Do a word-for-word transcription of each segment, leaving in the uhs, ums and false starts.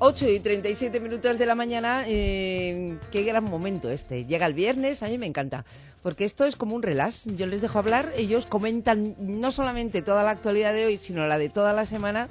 ocho y treinta y siete minutos de la mañana, eh, qué gran momento este. Llega el viernes, a mí me encanta, porque esto es como un relax. Yo les dejo hablar, ellos comentan no solamente toda la actualidad de hoy, sino la de toda la semana,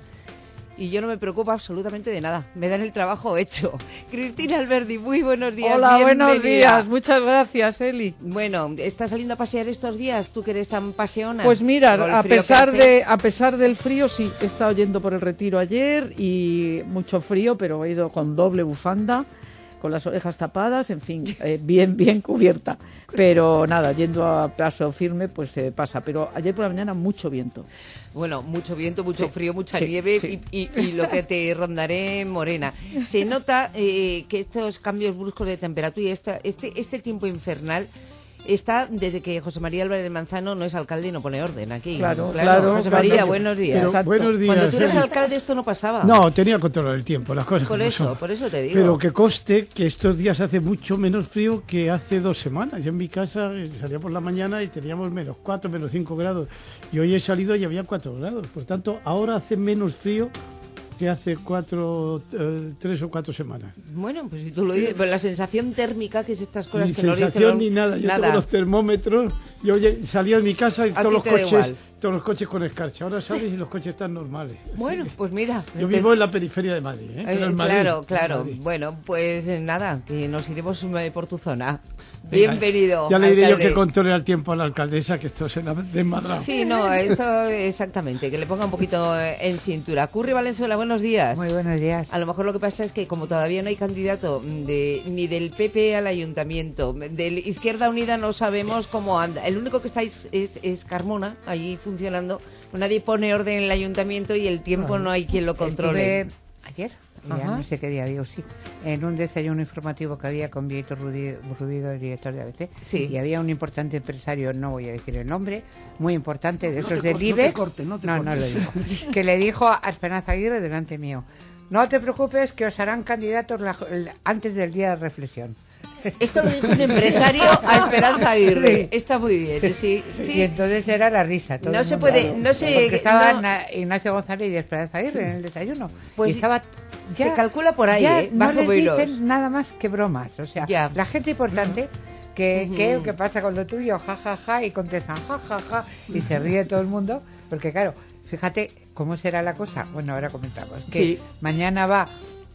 y yo no me preocupo absolutamente de nada. Me dan el trabajo hecho. Cristina Alberdi, muy buenos días. Hola, bienvenida. buenos días. Muchas gracias, Eli. Bueno, ¿estás saliendo a pasear estos días? ¿Tú que eres tan paseona? Pues mira, a pesar de a pesar del frío, sí, he estado yendo por el Retiro ayer y mucho frío, pero he ido con doble bufanda, con las orejas tapadas, en fin, eh, bien, bien cubierta. Pero nada, yendo a paso firme, pues se eh, pasa. Pero ayer por la mañana mucho viento. Bueno, mucho viento, mucho sí, frío, mucha sí, nieve sí. Y, y, y lo que te rondaré morena. Se nota eh, que estos cambios bruscos de temperatura y esta, este, este tiempo infernal está desde que José María Álvarez de Manzano no es alcalde y no pone orden aquí. Claro, claro. claro José María, claro. buenos días. Pero, buenos días. Cuando tú eres eh. alcalde esto no pasaba. No, tenía control del tiempo, las cosas Por como eso, son. por eso te digo. Pero que conste que estos días hace mucho menos frío que hace dos semanas. Yo en mi casa eh, salía por la mañana y teníamos menos cuatro, menos cinco grados. Y hoy he salido y había cuatro grados. Por tanto, ahora hace menos frío que hace cuatro, eh, tres o cuatro semanas. Bueno, pues si tú lo dices, pero la sensación térmica, que es estas cosas Ni que no sensación dicen... ni nada. Yo nada. tengo los termómetros. Yo oye, salía de mi casa y A todos ti los te da coches, igual. todos los coches con escarcha. Ahora sales y los coches están normales. Bueno, pues mira. Yo te- vivo en la periferia de Madrid, ¿eh? Eh, Pero en Madrid, claro, en claro. Madrid. Bueno, pues eh, nada, que nos iremos eh, por tu zona. Venga, Bienvenido. Ya le diré yo alcalde. que controle al tiempo a la alcaldesa, que esto se la ha desmadrado. Sí, no, esto exactamente, que le ponga un poquito eh, en cintura. Curri Valenzuela, buenos días. Muy buenos días. A lo mejor lo que pasa es que como todavía no hay candidato de, ni del P P al ayuntamiento, de Izquierda Unida no sabemos cómo anda. El único que está es, es, es Carmona, allí funcionando. Nadie pone orden en el ayuntamiento y el tiempo no hay quien lo controle. Estuve ayer, ya Ajá. no sé qué día digo, sí, en un desayuno informativo que había con Víctor Rudi- Rubido, el director de A B C, Sí. y había un importante empresario, no voy a decir el nombre, muy importante, de No esos te del cor- no IBEX, te cortes, no te no, no lo cortes. digo, que le dijo a Esperanza Aguirre delante mío, no te preocupes que os harán candidatos la- la- antes del día de reflexión. Esto lo dice un empresario a Esperanza Aguirre. Sí. Está muy bien, sí. Y sí. entonces era la risa. Todo No el se mundo. puede- no se- Porque estaban no- a- Ignacio González y Esperanza Aguirre en el desayuno. Pues y estaba se calcula por ahí, ya ¿eh? no Bajo les vuelos. dicen nada más que bromas. O sea, Ya. la gente importante que, Ujú. que, ¿qué pasa con lo tuyo? Ja, ja, ja, y contestan ja, ja, ja, y se ríe todo el mundo. Porque claro, fíjate cómo será la cosa. Bueno, ahora comentamos. Que Sí. mañana va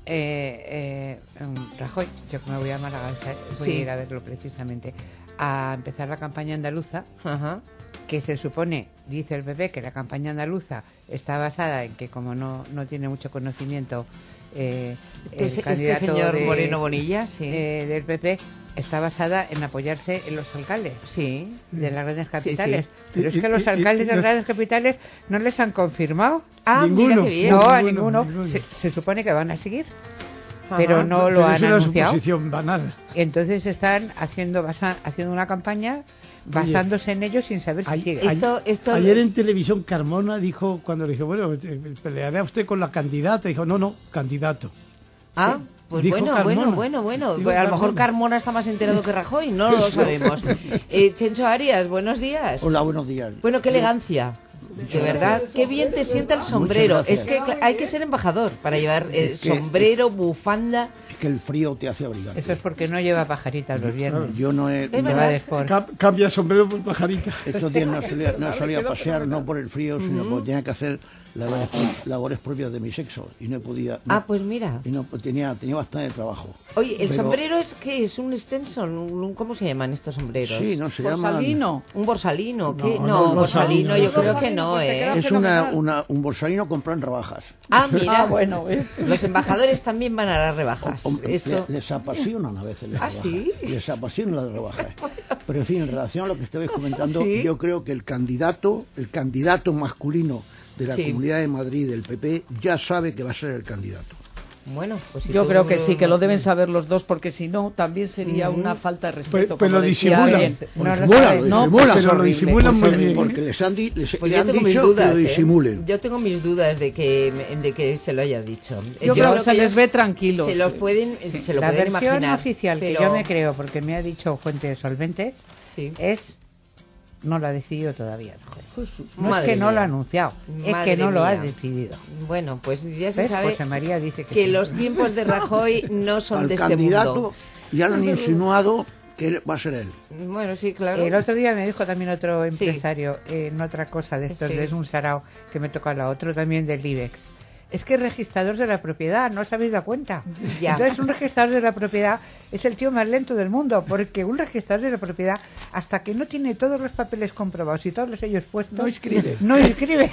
eh, eh, Rajoy, yo que me voy a Málaga, voy Sí. a ir a verlo precisamente, a empezar la campaña andaluza, Ajá. que se supone, dice el P P, que la campaña andaluza está basada en que como no, no tiene mucho conocimiento eh, el Este, este candidato señor de- Moreno Bonilla, sí. eh, del P P, está basada en apoyarse en los alcaldes sí. de las grandes Sí, capitales. sí. Pero es Y- que los y- y- alcaldes de y- las grandes capitales no les han confirmado. Ah, mira Ninguno. qué bien. No, a ninguno, ninguno. ninguno. Se, se supone que van a seguir, Ajá. pero no Pero lo han es una anunciado. suposición banal. Entonces están haciendo basa- haciendo una campaña basándose en ellos sin saber si Ay- sigue. ay- Esto, esto... Ayer en televisión Carmona dijo, cuando le dije, bueno, eh, peleará usted con la candidata, dijo, no, no, candidato. Ah, pues Dijo bueno, Carmona. bueno, bueno, bueno. Dijo Pues a lo mejor Carmona. Carmona está más enterado que Rajoy, no lo sabemos. Eh, Chencho Arias, buenos días. Hola, buenos días. Bueno, qué elegancia. De verdad, qué bien te sienta el sombrero. gracias. Es que cl- hay que ser embajador para llevar eh, Es que- sombrero, bufanda. Es que el frío te hace abrigar. Eso es porque no lleva pajaritas los viernes. Yo no he... Es no- verdad. Lleva de sport. Cam- cambia sombrero por pajarita. estos días no solía, no solía pasear, no por el frío, sino porque tenía que hacer labores, labores propias de mi sexo. Y no podía... no- Ah, pues mira. Y no, tenía, tenía bastante trabajo. Oye, ¿el Pero- sombrero es qué? ¿Es un Stetson? Un- un- ¿Cómo se llaman estos sombreros? Sí, no, se llaman... Borsalino. ¿Un borsalino? ¿Qué? No, No, no, un borsalino, borsalino. yo creo Borsalino, que no, pues te ¿eh? queda Es una, fenomenal. una, un bolsalino comprado en rebajas. Ah, mira. Ah, bueno, ¿ves? Los embajadores también van a las rebajas. Hombre, Esto... le- les apasionan a veces las ¿Ah, rebajas. sí? Les apasionan las rebajas. Pero en fin, en relación a lo que estabais comentando, Sí. yo creo que el candidato, el candidato masculino de la Sí. Comunidad de Madrid del P P ya sabe que va a ser el candidato. Bueno, pues si Yo tú- creo que sí, que lo deben saber los dos, porque si no, también sería una falta de respeto. Pues- pues como lo decía disimulan. alguien. Lo No lo disimulan, sabe. lo No, disimulan. es pero lo horrible. disimulan muy Porque, bien. porque les han, di- les, Pues le yo han tengo mis dicho dudas, que lo ¿eh? disimulen. Yo tengo mis dudas de que de que se lo haya dicho. Yo creo que se les ellos ve tranquilos. Se los pueden, Sí. se lo la pueden versión imaginar. oficial pero... que yo me creo, porque me ha dicho fuentes solventes, Sí. es no lo ha decidido todavía. No Madre es que no mía. lo ha anunciado, es Madre que no lo ha mía. decidido. Bueno, pues ya se ¿Ves? sabe José María dice que, que sí. los tiempos de Rajoy no son Al de este candidato mundo. ya lo han insinuado que va a ser él. Bueno, sí, claro. El otro día me dijo también otro empresario eh, en otra cosa de estos, Sí. es un sarao que me toca la otro también del IBEX. Es que es registrador de la propiedad, ¿no os habéis dado cuenta? Ya. Entonces un registrador de la propiedad es el tío más lento del mundo, porque un registrador de la propiedad, hasta que no tiene todos los papeles comprobados y todos los sellos puestos, No escribe. No escribe.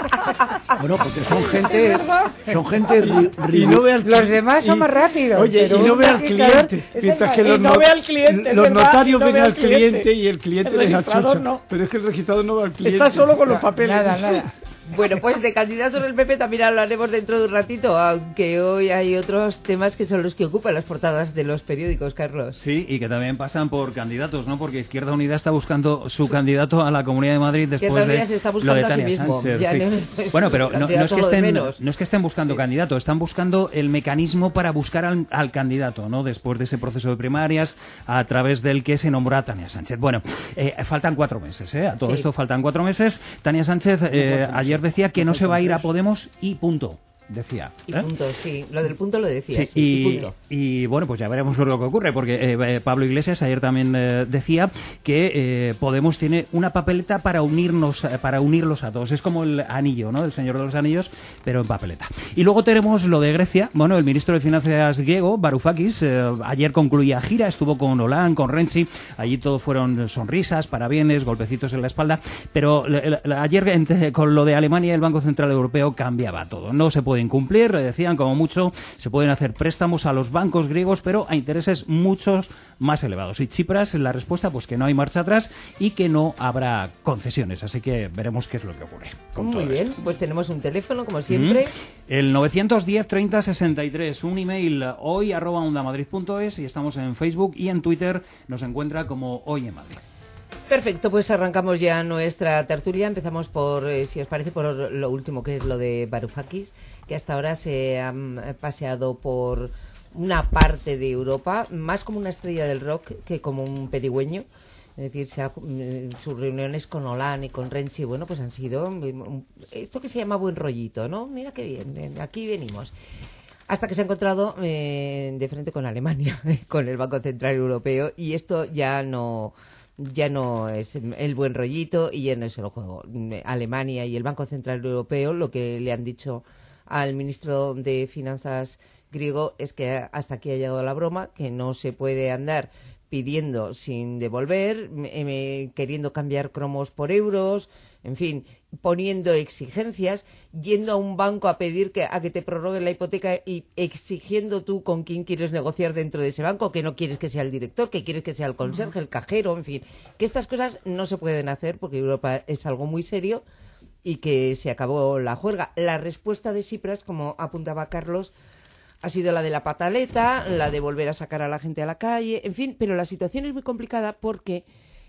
Bueno, porque son gente, son gente ri- Y no ve al Los cli- demás son y- más rápidos. Oye, pero y no un ve al registrador cliente. es Mientras el que más- los, Y no not- ve al cliente, es los verdad, notarios y no ven ve al al cliente. cliente y el cliente El les registrador achucha. no. Pero es que el registrador no ve al cliente. Está solo con los No, papeles. Nada, nada. Bueno, pues de candidatos del P P también hablaremos dentro de un ratito, aunque hoy hay otros temas que son los que ocupan las portadas de los periódicos, Carlos. Sí, y que también pasan por candidatos, ¿no? Porque Izquierda Unida está buscando su candidato a la Comunidad de Madrid después Izquierda de Unida se está lo buscando de a sí Tania mismo. Sánchez, Ya sí. no es Bueno, pero no, no es candidato que lo de estén, menos. no es que estén buscando Sí. candidato, están buscando el mecanismo para buscar al, al candidato, ¿no? Después de ese proceso de primarias, a través del que se nombró a Tania Sánchez. Bueno, eh, faltan cuatro meses, ¿eh? A todo Sí. esto faltan cuatro meses. Tania Sánchez eh, ayer decía que no se va a ir a Podemos y punto. Decía. Y ¿eh? punto, sí. Lo del punto lo decía, Sí, sí, y, y, punto. y, bueno, pues ya veremos lo que ocurre, porque eh, eh, Pablo Iglesias ayer también eh, decía que eh, Podemos tiene una papeleta para unirnos, eh, para unirlos a todos. Es como el anillo, ¿no? El Señor de los Anillos, pero en papeleta. Y luego tenemos lo de Grecia. Bueno, el ministro de Finanzas griego, Varoufakis, eh, ayer concluía gira, estuvo con Hollande, con Renzi. Allí todo fueron sonrisas, parabienes, golpecitos en la espalda. Pero eh, eh, ayer eh, con lo de Alemania, el Banco Central Europeo cambiaba todo. No se puede incumplir, le decían, como mucho se pueden hacer préstamos a los bancos griegos, pero a intereses muchos más elevados. Y Tsipras, la respuesta, pues que no hay marcha atrás y que no habrá concesiones. Así que veremos qué es lo que ocurre con Muy todo bien, esto. pues tenemos un teléfono, como siempre. Mm. El novecientos diez treinta sesenta y tres, un email hoy arroba ondamadrid punto es, y estamos en Facebook y en Twitter nos encuentra como Hoy en Madrid. Perfecto, pues arrancamos ya nuestra tertulia. Empezamos por, eh, si os parece, por lo último, que es lo de Varoufakis, que hasta ahora se ha mm, paseado por una parte de Europa, más como una estrella del rock que como un pedigüeño. Es decir, se ha- mm, sus reuniones con Hollande y con Renzi, bueno, pues han sido mm, esto que se llama buen rollito, ¿no? Mira qué bien, ven, aquí venimos. Hasta que se ha encontrado eh, de frente con Alemania, con el Banco Central Europeo, y esto ya no... ya no es el buen rollito y ya no es el juego. Alemania y el Banco Central Europeo lo que le han dicho al ministro de Finanzas griego es que hasta aquí ha llegado la broma, que no se puede andar pidiendo sin devolver, eh, queriendo cambiar cromos por euros, en fin, poniendo exigencias, yendo a un banco a pedir que a que te prorroguen la hipoteca y exigiendo tú con quién quieres negociar dentro de ese banco, que no quieres que sea el director, que quieres que sea el conserje, el cajero, en fin, que estas cosas no se pueden hacer porque Europa es algo muy serio y que se acabó la juerga. La respuesta de Tsipras, como apuntaba Carlos, ha sido la de la pataleta, la de volver a sacar a la gente a la calle, en fin, pero la situación es muy complicada porque...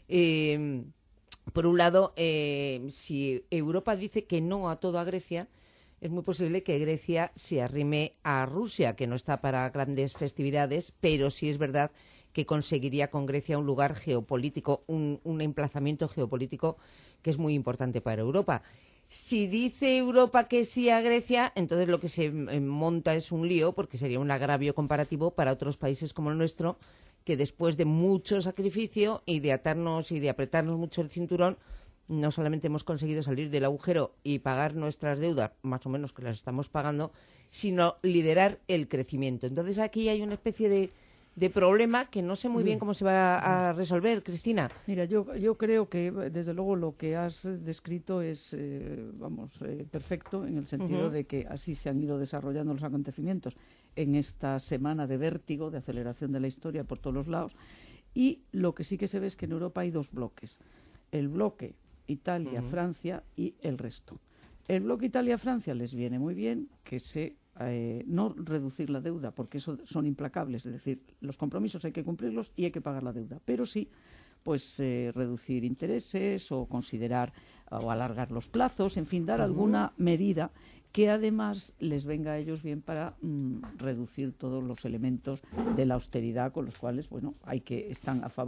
Eh, Por un lado, eh, si Europa dice que no a todo a Grecia, es muy posible que Grecia se arrime a Rusia, que no está para grandes festividades, pero sí es verdad que conseguiría con Grecia un lugar geopolítico, un, un emplazamiento geopolítico que es muy importante para Europa. Si dice Europa que sí a Grecia, entonces lo que se eh, monta es un lío, porque sería un agravio comparativo para otros países como el nuestro, que después de mucho sacrificio y de atarnos y de apretarnos mucho el cinturón, no solamente hemos conseguido salir del agujero y pagar nuestras deudas, más o menos que las estamos pagando, sino liderar el crecimiento. Entonces aquí hay una especie de, de problema que no sé muy bien cómo se va a resolver, Cristina. Mira, yo, yo creo que, desde luego, lo que has descrito es, eh, vamos, eh, perfecto, en el sentido Uh-huh. de que así se han ido desarrollando los acontecimientos en esta semana de vértigo, de aceleración de la historia por todos los lados. Y lo que sí que se ve es que en Europa hay dos bloques. El bloque Italia, Uh-huh. Francia y el resto. El bloque Italia-Francia les viene muy bien que se... Eh, no reducir la deuda, porque eso son implacables, es decir, los compromisos hay que cumplirlos y hay que pagar la deuda, pero sí, pues eh, reducir intereses o considerar o alargar los plazos, en fin, dar uh-huh. alguna medida que además les venga a ellos bien para mm, reducir todos los elementos de la austeridad con los cuales, bueno, hay que están a favor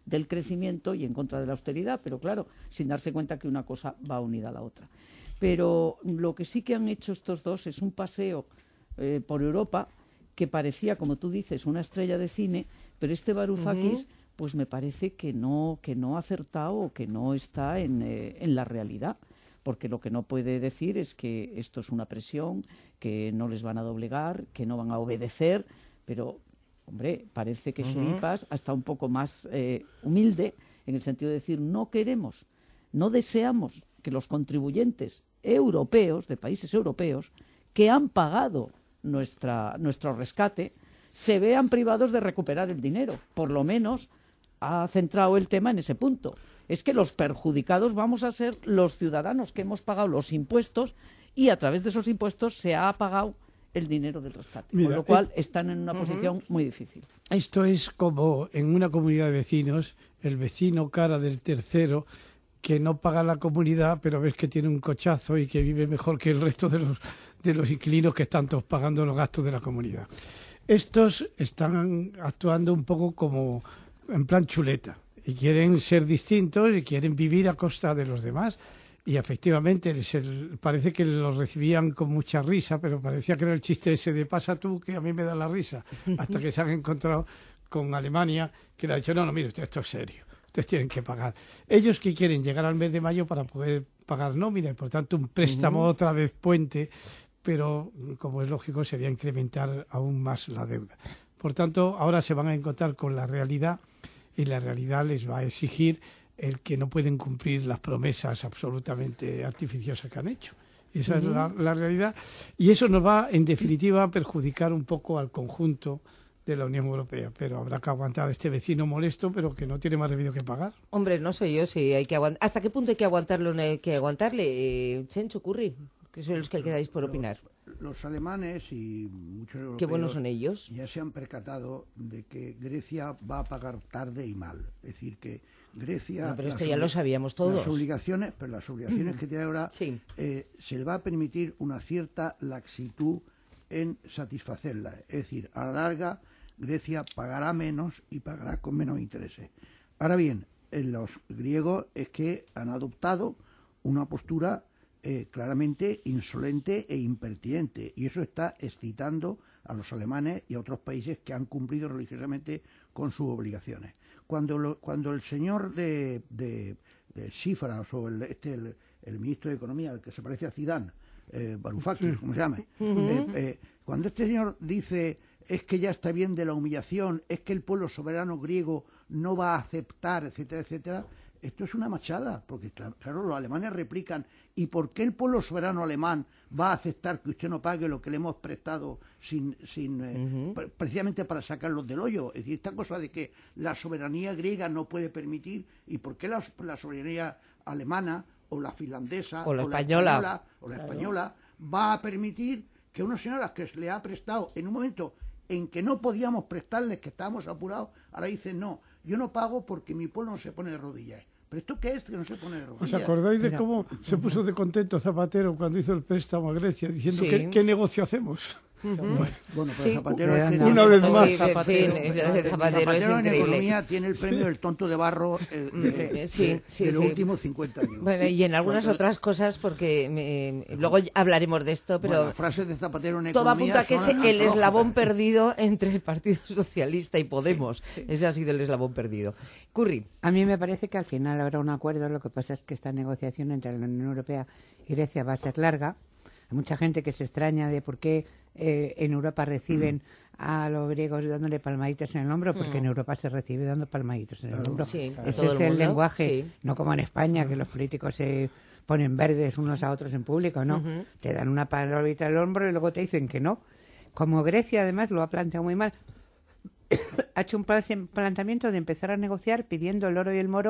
del crecimiento y en contra de la austeridad, pero claro, sin darse cuenta que una cosa va unida a la otra. Pero lo que sí que han hecho estos dos es un paseo eh, por Europa que parecía, como tú dices, una estrella de cine, pero este Varoufakis, uh-huh. pues me parece que no, que no ha acertado o que no está en, eh, en la realidad. Porque lo que no puede decir es que esto es una presión, que no les van a doblegar, que no van a obedecer, pero, hombre, parece que uh-huh. Chiripas está un poco más eh, humilde en el sentido de decir no queremos, no deseamos que los contribuyentes europeos, de países europeos, que han pagado nuestra, nuestro rescate, se vean privados de recuperar el dinero. Por lo menos ha centrado el tema en ese punto. Es que los perjudicados vamos a ser los ciudadanos que hemos pagado los impuestos y a través de esos impuestos se ha pagado el dinero del rescate. Mira, con lo cual eh, están en una uh-huh. posición muy difícil. Esto es como en una comunidad de vecinos, el vecino cara del tercero que no paga la comunidad, pero ves que tiene un cochazo y que vive mejor que el resto de los, de los inquilinos que están todos pagando los gastos de la comunidad. Estos están actuando un poco como en plan chuleta. Y quieren ser distintos y quieren vivir a costa de los demás. Y efectivamente se, parece que los recibían con mucha risa, pero parecía que era el chiste ese de pasa tú, que a mí me da la risa. Hasta que se han encontrado con Alemania, que le ha dicho, no, no, mire usted, esto es serio. Ustedes tienen que pagar. Ellos que quieren llegar al mes de mayo para poder pagar nómina y por tanto un préstamo uh-huh. otra vez puente, pero como es lógico sería incrementar aún más la deuda. Por tanto, ahora se van a encontrar con la realidad y la realidad les va a exigir el que no pueden cumplir las promesas absolutamente artificiosas que han hecho. Esa uh-huh. es la, la realidad. Y eso nos va, en definitiva, a perjudicar un poco al conjunto de la Unión Europea. Pero habrá que aguantar a este vecino molesto, pero que no tiene más remedio que pagar. Hombre, no sé yo si hay que aguantar. ¿Hasta qué punto hay que aguantarlo? No hay que aguantarle. Eh, Chencho, Curri, que son los que quedáis por opinar. Los, los alemanes y muchos europeos... Qué buenos son ellos. Ya se han percatado de que Grecia va a pagar tarde y mal. Es decir, que Grecia... No, pero esto ya lo sabíamos todos. Las obligaciones, pero las obligaciones que tiene ahora, sí. eh, se le va a permitir una cierta laxitud en satisfacerlas. Es decir, a la larga, Grecia pagará menos y pagará con menos intereses. Ahora bien, en los griegos es que han adoptado una postura eh, claramente insolente e impertinente, y eso está excitando a los alemanes y a otros países que han cumplido religiosamente con sus obligaciones. Cuando lo, cuando el señor de, de, de Tsipras, o el, este el, el ministro de Economía, el que se parece a Zidane, eh, Varoufakis, sí. como se llame, uh-huh. eh, eh, cuando este señor dice es que ya está bien de la humillación, es que el pueblo soberano griego no va a aceptar, etcétera, etcétera, esto es una machada, porque claro, claro, los alemanes replican, ¿y por qué el pueblo soberano alemán va a aceptar que usted no pague lo que le hemos prestado sin, sin eh, uh-huh. pre- precisamente para sacarlos del hoyo? Es decir, esta cosa de que la soberanía griega no puede permitir, ¿y por qué la, la soberanía alemana o la finlandesa o la o española, la española, o la española va a permitir que una señora que se le ha prestado en un momento en que no podíamos prestarles, que estábamos apurados, ahora dicen no, yo no pago porque mi pueblo no se pone de rodillas. ¿Pero esto qué es que no se pone de rodillas? ¿Os acordáis de Mira. cómo se puso de contento Zapatero cuando hizo el préstamo a Grecia, diciendo Sí. ¿qué, qué negocio hacemos? Uh-huh. Bueno, pero Sí. Zapatero es que Una vez Sí, más. sí, Zapatero. sí, lo de Zapatero, Zapatero es en increíble. economía tiene el premio del tonto de barro eh, de, Sí, de- sí, sí, de los sí. últimos cincuenta años. Bueno, y en algunas Cuando- otras cosas, porque me- luego hablaremos de esto, pero bueno, las frases de Zapatero en todo economía apunta que es son el antológicas. eslabón perdido entre el Partido Socialista y Podemos. Ese ha sido el eslabón perdido. Curry. A mí me parece que al final habrá un acuerdo. Lo que pasa es que esta negociación entre la Unión Europea y Grecia va a ser larga. Hay mucha gente que se extraña de por qué eh, en Europa reciben a los griegos dándole palmaditas en el hombro, porque Mm. en Europa se recibe dando palmaditas en el Claro. hombro. Sí, Ese todo es el el mundo, lenguaje, sí. no como en España, que los políticos se ponen verdes unos a otros en público, ¿no? Ujú. Te dan una palmadita en el hombro y luego te dicen que no. Como Grecia, además, lo ha planteado muy mal. ha hecho un plan- planteamiento de empezar a negociar pidiendo el oro y el moro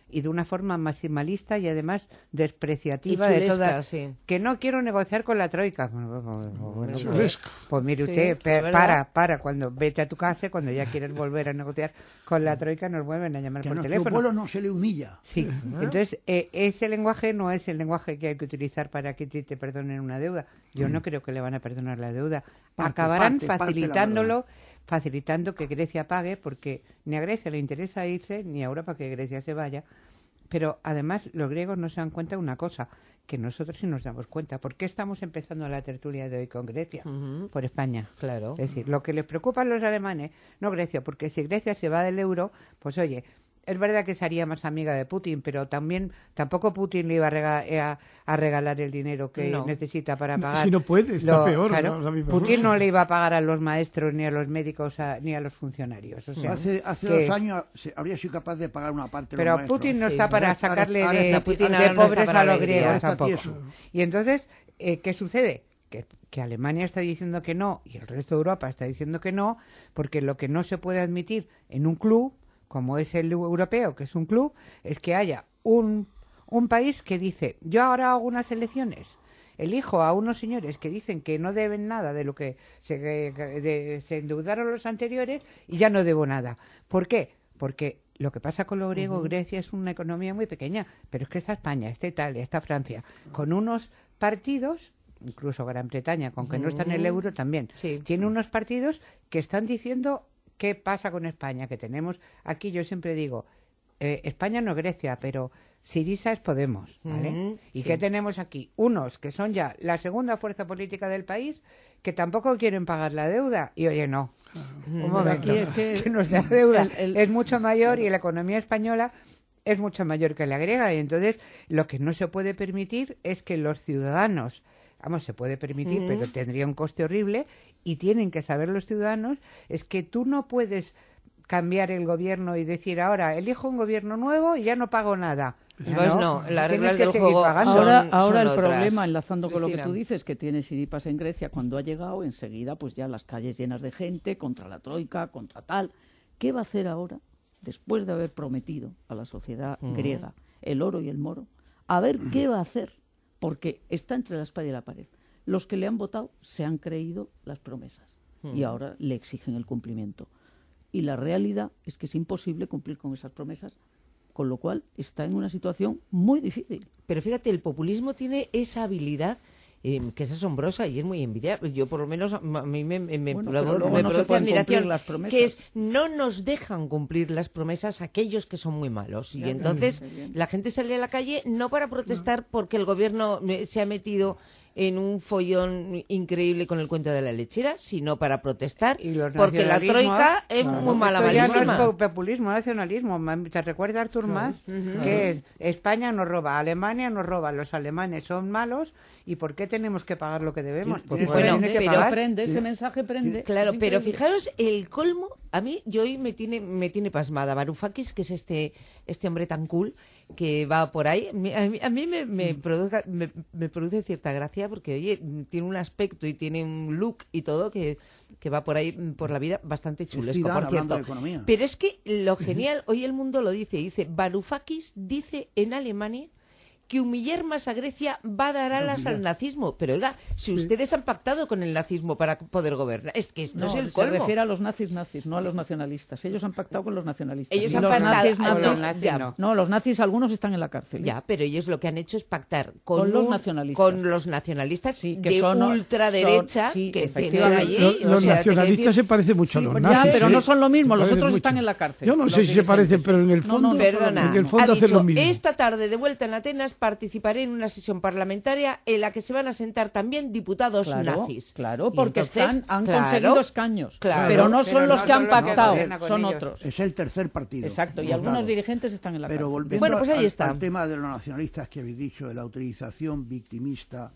y de una forma maximalista y además despreciativa Y de chulesca, todas. sí. Que no quiero negociar con la troika. Bueno, bueno, bueno, Chulesca. pues mire Sí, usted, es pe- verdad. para, para, cuando vete a tu casa, cuando ya quieres volver a negociar con la troika, nos vuelven a llamar Que a por nuestro teléfono. pueblo no se le humilla. Sí, entonces eh, ese lenguaje no es el lenguaje que hay que utilizar para que te, te perdonen una deuda. Yo no creo que le van a perdonar la deuda. Parte, Acabarán parte, parte la facilitándolo, facilitando que Grecia pague, porque ni a Grecia le interesa irse, ni a Europa que Grecia se vaya. Pero además los griegos no se dan cuenta de una cosa, que nosotros sí nos damos cuenta. ¿Por qué estamos empezando la tertulia de hoy con Grecia? Ujú. Por España. Claro. Es decir, lo que les preocupa a los alemanes, no Grecia, porque si Grecia se va del euro, pues oye, es verdad que sería más amiga de Putin, pero también tampoco Putin le iba a, rega- eh, a, a regalar el dinero que No. necesita para pagar. Si no puede, está lo- peor, claro, ahora mismo. Putin no le iba a pagar a los maestros, ni a los médicos, a- ni a los funcionarios. O sea, hace hace que- dos años se, habría sido capaz de pagar una parte de pero los maestros. Putin no Sí, está para ahora- sacarle ahora de, está Putin de ahora no está pobres para a los alegría. griegos Está tampoco. tieso. Y entonces, eh, ¿qué sucede? Que, que Alemania está diciendo que no y el resto de Europa está diciendo que no, porque lo que no se puede admitir en un club, como es el europeo, que es un club, es que haya un, un país que dice, yo ahora hago unas elecciones, elijo a unos señores que dicen que no deben nada de lo que se, que- de- se endeudaron los anteriores y ya no debo nada. ¿Por qué? Porque lo que pasa con los griegos, Grecia es una economía muy pequeña, pero es que está España, está Italia, está Francia, con unos partidos, incluso Gran Bretaña, con que no está en el euro también, Sí. tiene unos partidos que están diciendo qué pasa con España, que tenemos aquí, yo siempre digo, eh, España no es Grecia, pero Syriza es Podemos, ¿vale? Ujú, ¿Y sí. qué tenemos aquí? Unos que son ya la segunda fuerza política del país, que tampoco quieren pagar la deuda, y oye, no, un momento, aquí es que- que nuestra deuda el- el- es mucho mayor y la economía española es mucho mayor que la griega, y entonces lo que no se puede permitir es que los ciudadanos, vamos, se puede permitir, pero tendría un coste horrible, y tienen que saber los ciudadanos, es que tú no puedes cambiar el gobierno y decir ahora elijo un gobierno nuevo y ya no pago nada. Pues no, las tienes reglas que del seguir juego pagando. son- Ahora, ahora el otras. problema, enlazando con lo que Cristina. tú dices, que tiene Siripas en Grecia, cuando ha llegado, enseguida, pues ya las calles llenas de gente, contra la troika, contra tal. ¿Qué va a hacer ahora, después de haber prometido a la sociedad griega el oro y el moro? A ver qué va a hacer, porque está entre la espada y la pared. Los que le han votado se han creído las promesas y ahora le exigen el cumplimiento. Y la realidad es que es imposible cumplir con esas promesas, con lo cual está en una situación muy difícil. Pero fíjate, el populismo tiene esa habilidad eh, que es asombrosa y es muy envidiable. Yo, por lo menos, a a mí me, me, me Bueno, provo- pero luego me no se produce pueden cumplir admiración, las promesas. que es no nos dejan cumplir las promesas aquellos que son muy malos. Y entonces la gente sale a la calle no para protestar porque el gobierno eh, se ha metido en un follón increíble con el cuento de la lechera, sino para protestar Y los porque la nacionalismos, troika es claro, muy mala, esto ya malísima. no es po- populismo, nacionalismo. Ma- Te recuerda Artur Mas, que es España nos roba, Alemania nos roba, los alemanes son malos, ¿y por qué tenemos que pagar lo que debemos? Tiene- Porque tiene- Bueno, tiene que pero pagar. prende, ese mensaje prende. Claro, Es pero increíble. fijaros el colmo, a mí yo hoy me tiene me tiene pasmada Varoufakis, que es este este hombre tan cool que va por ahí. Mi- A mí, a mí me, me, produzca- me, me produce cierta gracia porque, oye, tiene un aspecto y tiene un look y todo que, que va por ahí por la vida bastante chulesco, Zidane por hablando cierto. de economía. Pero es que lo genial, hoy el mundo lo dice, dice, Varoufakis dice en Alemania que humillar más a Grecia va a dar alas al nazismo. Pero oiga, si ustedes han pactado con el nazismo para poder gobernar, es que esto No, es el se colmo. refiere a los nazis nazis, no a los nacionalistas. Ellos han pactado con los nacionalistas. Ellos Y han los pactado- nazis, ah, nazis- no, los nazis ya. no. no, los nazis algunos están en la cárcel. ¿eh? Ya, pero ellos lo que han hecho es pactar con, Con los un- nacionalistas. con los nacionalistas Sí, que de son- ultraderecha son- sí, que tienen efectivamente. allí. Lo- o los sea, te quiero nacionalistas decir- se parecen mucho a Sí, los pues nazis. ya, pero ¿eh? no son lo mismo, Se los parecen otros mucho. están en la cárcel. Yo no los sé si se dirigentes. parecen, pero en el No, no, fondo, no son lo Perdona, en el mismo. fondo ha hacen dicho, lo mismo. esta tarde de vuelta en Atenas participaré en una sesión parlamentaria en la que se van a sentar también diputados Claro, nazis. claro, Y porque entonces, están, han claro, conseguido escaños, claro, pero no pero son los no que han son los que pactado, gobiernan con son ellos. otros. Es el tercer partido. Exacto, y Pues algunos claro. dirigentes están en la Pero cárcel. volviendo Bueno, pues ahí al, está. al tema de los nacionalistas que habéis dicho, de la utilización victimista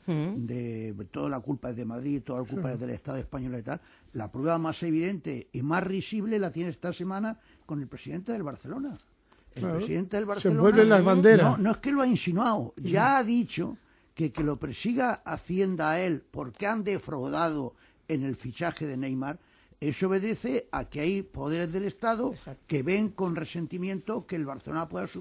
de toda la culpa es de Madrid, toda la culpa es del Estado español y tal, la prueba más evidente y más risible la tiene esta semana con el presidente del Barcelona. El Claro. presidente del Se Barcelona... envuelven las banderas. No, no es que lo ha insinuado, ya ha dicho que que lo persiga Hacienda a él porque han defraudado en el fichaje de Neymar. Eso obedece a que hay poderes del Estado que ven con resentimiento que el Barcelona pueda subir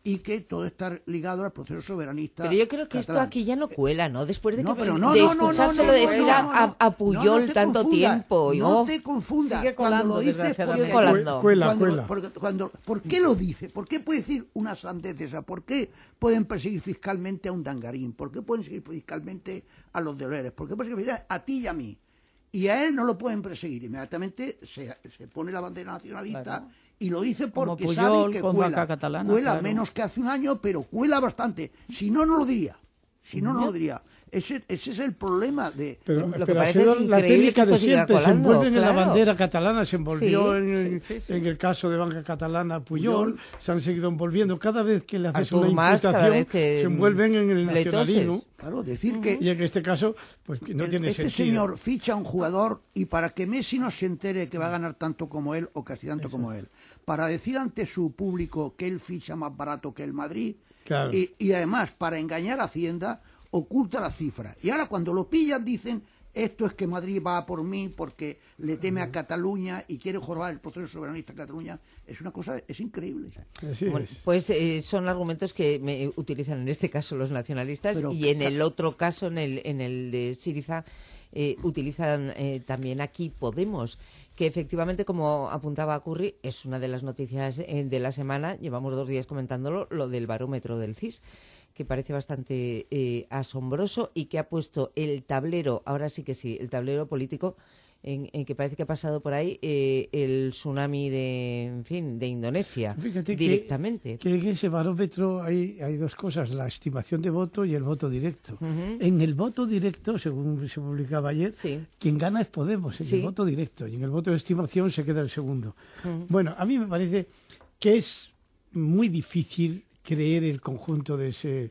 y que todo está ligado al proceso soberanista. Pero yo creo que catalán. esto aquí ya no cuela, ¿no? Después de, No, que, pero no, de no, no, escuchárselo no, no, decir no, a, no, a- a Puyol no, no te tanto confundas, tiempo. No yo- te confundas. Sigue Cuando colando, lo dice, desgraciadamente. Sigue colando. Cuela, Cuando- cuela. porque cuando- ¿Por qué lo dice? ¿Por qué puede decir una sandez esa? ¿Por qué pueden perseguir fiscalmente a un dangarín? ¿Por qué pueden perseguir fiscalmente a los deberes? ¿Por qué pueden perseguir fiscalmente a ti y a mí? Y a él no lo pueden perseguir. Inmediatamente se, se pone la bandera nacionalista Claro. y lo dice Como porque Puyol sabe que con cuela. Vaca Catalana, cuela claro. menos que hace un año, pero cuela bastante. Si no, no lo diría. Si no, no lo diría. Ese, ese es el problema de... Pero, Lo que pero ha parece sido es la increíble técnica que de esto siga siempre, se colando, envuelven en la claro. bandera catalana, se envolvió Sí, en, sí, sí, sí. en el caso de Banca Catalana Puyol, se han seguido envolviendo. Cada vez que le haces Artur una Mas, cada imputación, vez que se envuelven en el le nacionalismo. toses. Claro, decir que... Y en este caso, pues que no El- tiene este sentido. señor ficha a un jugador y para que Messi no se entere que va a ganar tanto como él o casi tanto como él, para decir ante su público que él ficha más barato que el Madrid, Claro. y, y además para engañar a Hacienda oculta la cifra. Y ahora cuando lo pillan dicen, esto es que Madrid va a por mí porque le teme a Cataluña y quiere jorbar el proceso soberanista en Cataluña. Es una cosa, es increíble. Así Bueno, es. pues eh, son argumentos que me utilizan en este caso los nacionalistas Pero- y en el otro caso, en el, en el de Syriza, eh, utilizan eh, también aquí Podemos, que efectivamente, como apuntaba Curry, es una de las noticias eh, de la semana. Llevamos dos días comentándolo, lo del barómetro del C I S, que parece bastante eh, asombroso y que ha puesto el tablero, ahora sí que sí, el tablero político, en, en que parece que ha pasado por ahí eh, el tsunami de, en fin, de Indonesia Fíjate que- directamente. Que en ese barómetro hay, hay dos cosas, la estimación de voto y el voto directo. Ujú. En el voto directo, según se publicaba ayer, Sí. quien gana es Podemos, en Sí. el voto directo. Y en el voto de estimación se queda el segundo. Bueno, a mí me parece que es muy difícil creer el conjunto de ese,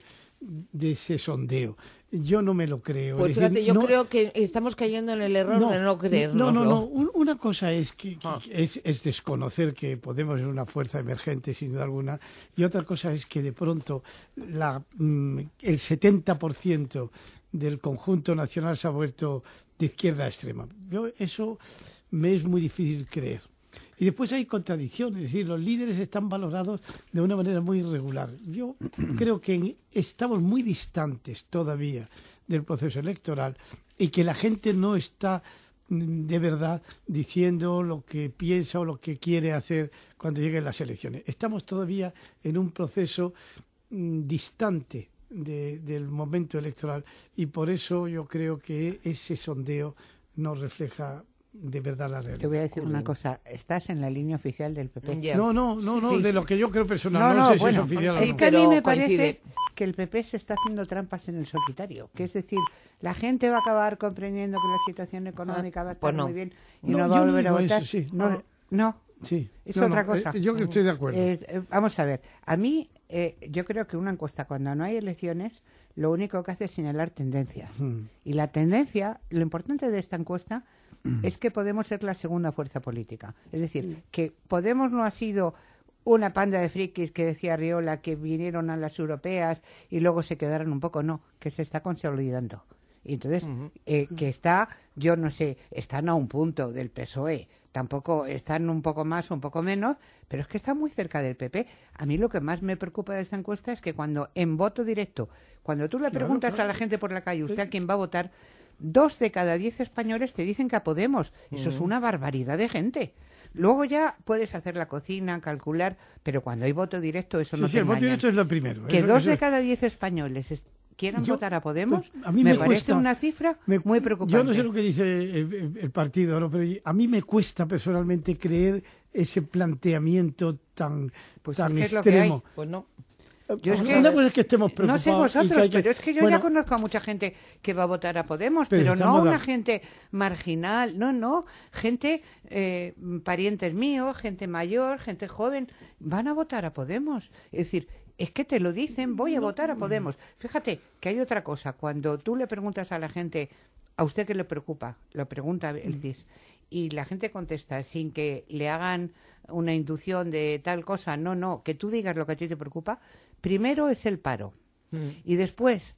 de ese sondeo. Yo no me lo creo. Pues Es decir, fíjate, yo no- creo que estamos cayendo en el error de no creerlo. No, no, no. Un- Una cosa es que, que- Ah. es, es desconocer que Podemos es una fuerza emergente, sin duda alguna, y otra cosa es que de pronto la, mm, el setenta por ciento del conjunto nacional se ha vuelto de izquierda extrema. Yo eso me es muy difícil creer. Y después hay contradicciones, es decir, los líderes están valorados de una manera muy irregular. Yo creo que en- estamos muy distantes todavía del proceso electoral y que la gente no está mm, de verdad diciendo lo que piensa o lo que quiere hacer cuando lleguen las elecciones. Estamos todavía en un proceso mm, distante de- del momento electoral y por eso yo creo que ese sondeo no refleja de verdad la realidad. Te voy a decir una cosa, estás en la línea oficial del P P. Ya. No, no, no, no, Sí, de sí. lo que yo creo personal. No, No, no, sé bueno, si es oficial o es no. que a mí Pero me coincide. parece que el P P se está haciendo trampas en el solitario. Que es decir, la gente va a acabar comprendiendo que la situación económica va a estar pues no. muy bien y No, no, yo va a no volver a digo votar. eso, sí. No, no, Sí. es No, otra no, cosa. eh, yo que estoy de acuerdo. Eh, eh, vamos a ver, a mí eh, yo creo que una encuesta cuando no hay elecciones lo único que hace es señalar tendencias. Mm. Y la tendencia, lo importante de esta encuesta es que Podemos ser la segunda fuerza política. Es decir, que Podemos no ha sido una panda de frikis que decía Riola que vinieron a las europeas y luego se quedaron un poco, no, que se está consolidando. Y entonces, eh, que está, yo no sé, están a un punto del P S O E, tampoco están un poco más o un poco menos, pero es que está muy cerca del P P. A mí lo que más me preocupa de esta encuesta es que cuando en voto directo, cuando tú le preguntas a la gente por la calle, ¿usted a quién va a votar? Dos de cada diez españoles te dicen que a Podemos. Eso es una barbaridad de gente. Luego ya puedes hacer la cocina, calcular, pero cuando hay voto directo eso Sí, no sí, te el voto engañan. directo es lo primero. Que Eso- dos eso- de cada diez españoles es- quieran Yo- votar a Podemos, pues, a mí me, me parece cuesta- una cifra me- muy preocupante. Yo no sé lo que dice el, el- el partido, ¿no? Pero a mí me cuesta personalmente creer ese planteamiento tan, Pues tan es que es lo que extremo. Pues no. Yo es Una que- cosa es que estemos No preocupados. sé y vosotros, que hay que- pero es que yo Bueno, ya conozco a mucha gente que va a votar a Podemos, Pero pero, no estamos de una ac- gente marginal, no, no, gente, eh, parientes míos, gente mayor, gente joven, van a votar a Podemos. Es decir, es que te lo dicen, voy a votar a Podemos. Fíjate que hay otra cosa, cuando tú le preguntas a la gente, ¿a usted qué le preocupa? Lo pregunta el C I S. Y la gente contesta sin que le hagan una inducción de tal cosa, no, no, que tú digas lo que a ti te preocupa. Primero es el paro. Y después,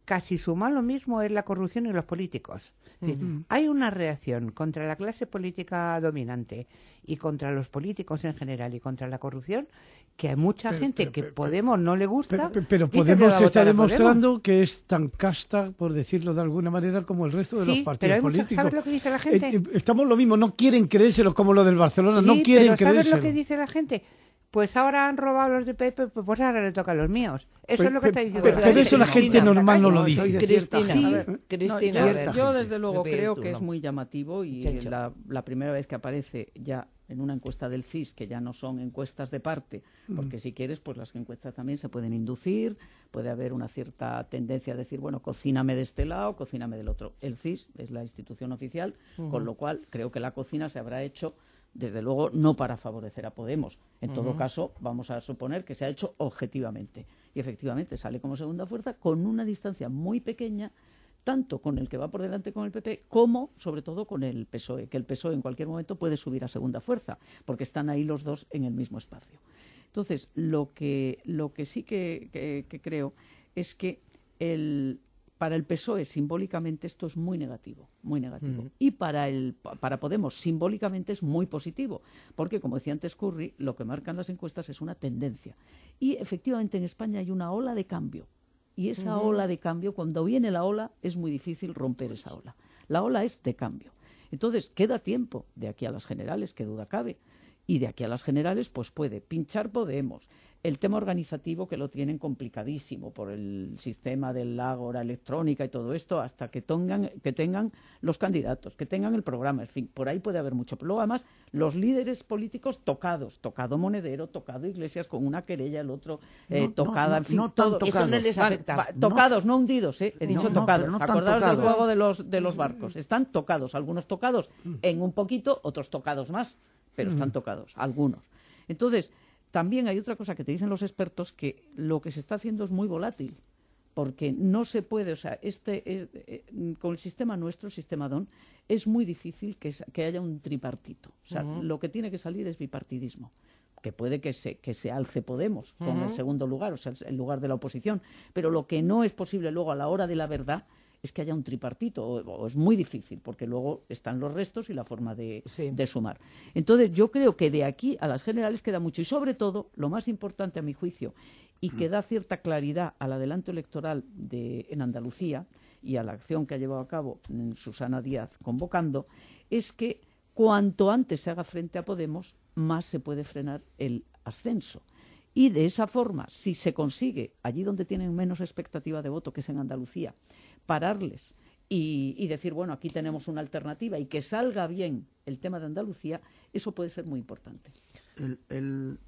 casi suma lo mismo es la corrupción y los políticos. Es decir, uh-huh. Hay una reacción contra la clase política dominante y contra los políticos en general y contra la corrupción que hay mucha pero, gente pero, que pero, Podemos no le gusta. Pero, pero Podemos está demostrando Podemos. que es tan casta, por decirlo de alguna manera, como el resto de sí, los partidos pero políticos. Mucha, ¿sabes lo que dice la gente? Eh, estamos lo mismo, no quieren creérselo como lo del Barcelona, sí, no quieren pero ¿sabes creérselo. lo que dice la gente? Pues ahora han robado los de P P, pues ahora le toca a los míos. Eso pero, es lo que está diciendo. Pero, pero eso la gente normal no lo dice. Cristina, sí, a ver, Cristina, no, yo, a ver. yo desde luego Pepe, creo tú, que no. es muy llamativo y Chencho. la, la primera vez que aparece ya en una encuesta del C I S, que ya no son encuestas de parte, porque mm. si quieres, pues las encuestas también se pueden inducir, puede haber una cierta tendencia a decir, bueno, cocíname de este lado, cocíname del otro. El C I S es la institución oficial, uh-huh. con lo cual creo que la cocina se habrá hecho desde luego no para favorecer a Podemos. En uh-huh. todo caso, vamos a suponer que se ha hecho objetivamente. Y efectivamente sale como segunda fuerza con una distancia muy pequeña, tanto con el que va por delante con el P P, como, sobre todo, con el P S O E, que el P S O E en cualquier momento puede subir a segunda fuerza, porque están ahí los dos en el mismo espacio. Entonces, lo que, lo que sí que, que, que creo es que el... Para el P S O E, simbólicamente, esto es muy negativo, muy negativo. Uh-huh. Y para el para Podemos, simbólicamente, es muy positivo, porque, como decía antes Curry, lo que marcan las encuestas es una tendencia. Y, efectivamente, en España hay una ola de cambio. Y esa uh-huh. ola de cambio, cuando viene la ola, es muy difícil romper esa ola. La ola es de cambio. Entonces, queda tiempo de aquí a las generales, qué duda cabe. Y de aquí a las generales, pues puede pinchar Podemos. El tema organizativo, que lo tienen complicadísimo por el sistema del ágora electrónica y todo esto, hasta que tengan, que tengan los candidatos, que tengan el programa, en fin, por ahí puede haber mucho. Pero luego, además, los líderes políticos tocados, tocado Monedero, tocado Iglesias con una querella, el otro eh, no, tocada, no, no, en fin, no todo. Eso no les afecta. Va, va, tocados, no, no hundidos, ¿eh? He dicho no, tocados. No, Acordaos tocados. del juego de los, de los barcos. Están tocados, algunos tocados en un poquito, otros tocados más, pero están tocados, algunos. Entonces, también hay otra cosa que te dicen los expertos, que lo que se está haciendo es muy volátil, porque no se puede, o sea, este es, eh, con el sistema nuestro, el sistema D O N, es muy difícil que, que haya un tripartito. O sea, uh-huh. lo que tiene que salir es bipartidismo, que puede que se, que se alce Podemos con uh-huh. el segundo lugar, o sea, el lugar de la oposición, pero lo que no es posible luego a la hora de la verdad es que haya un tripartito, o, o es muy difícil, porque luego están los restos y la forma de, sí. de sumar. Entonces, yo creo que de aquí a las generales queda mucho, y sobre todo, lo más importante a mi juicio, y que da cierta claridad al adelanto electoral de, en Andalucía, y a la acción que ha llevado a cabo Susana Díaz convocando, es que cuanto antes se haga frente a Podemos, más se puede frenar el ascenso. Y de esa forma, si se consigue, allí donde tienen menos expectativa de voto, que es en Andalucía, pararles y, y decir, bueno, aquí tenemos una alternativa y que salga bien el tema de Andalucía, eso puede ser muy importante. El, el,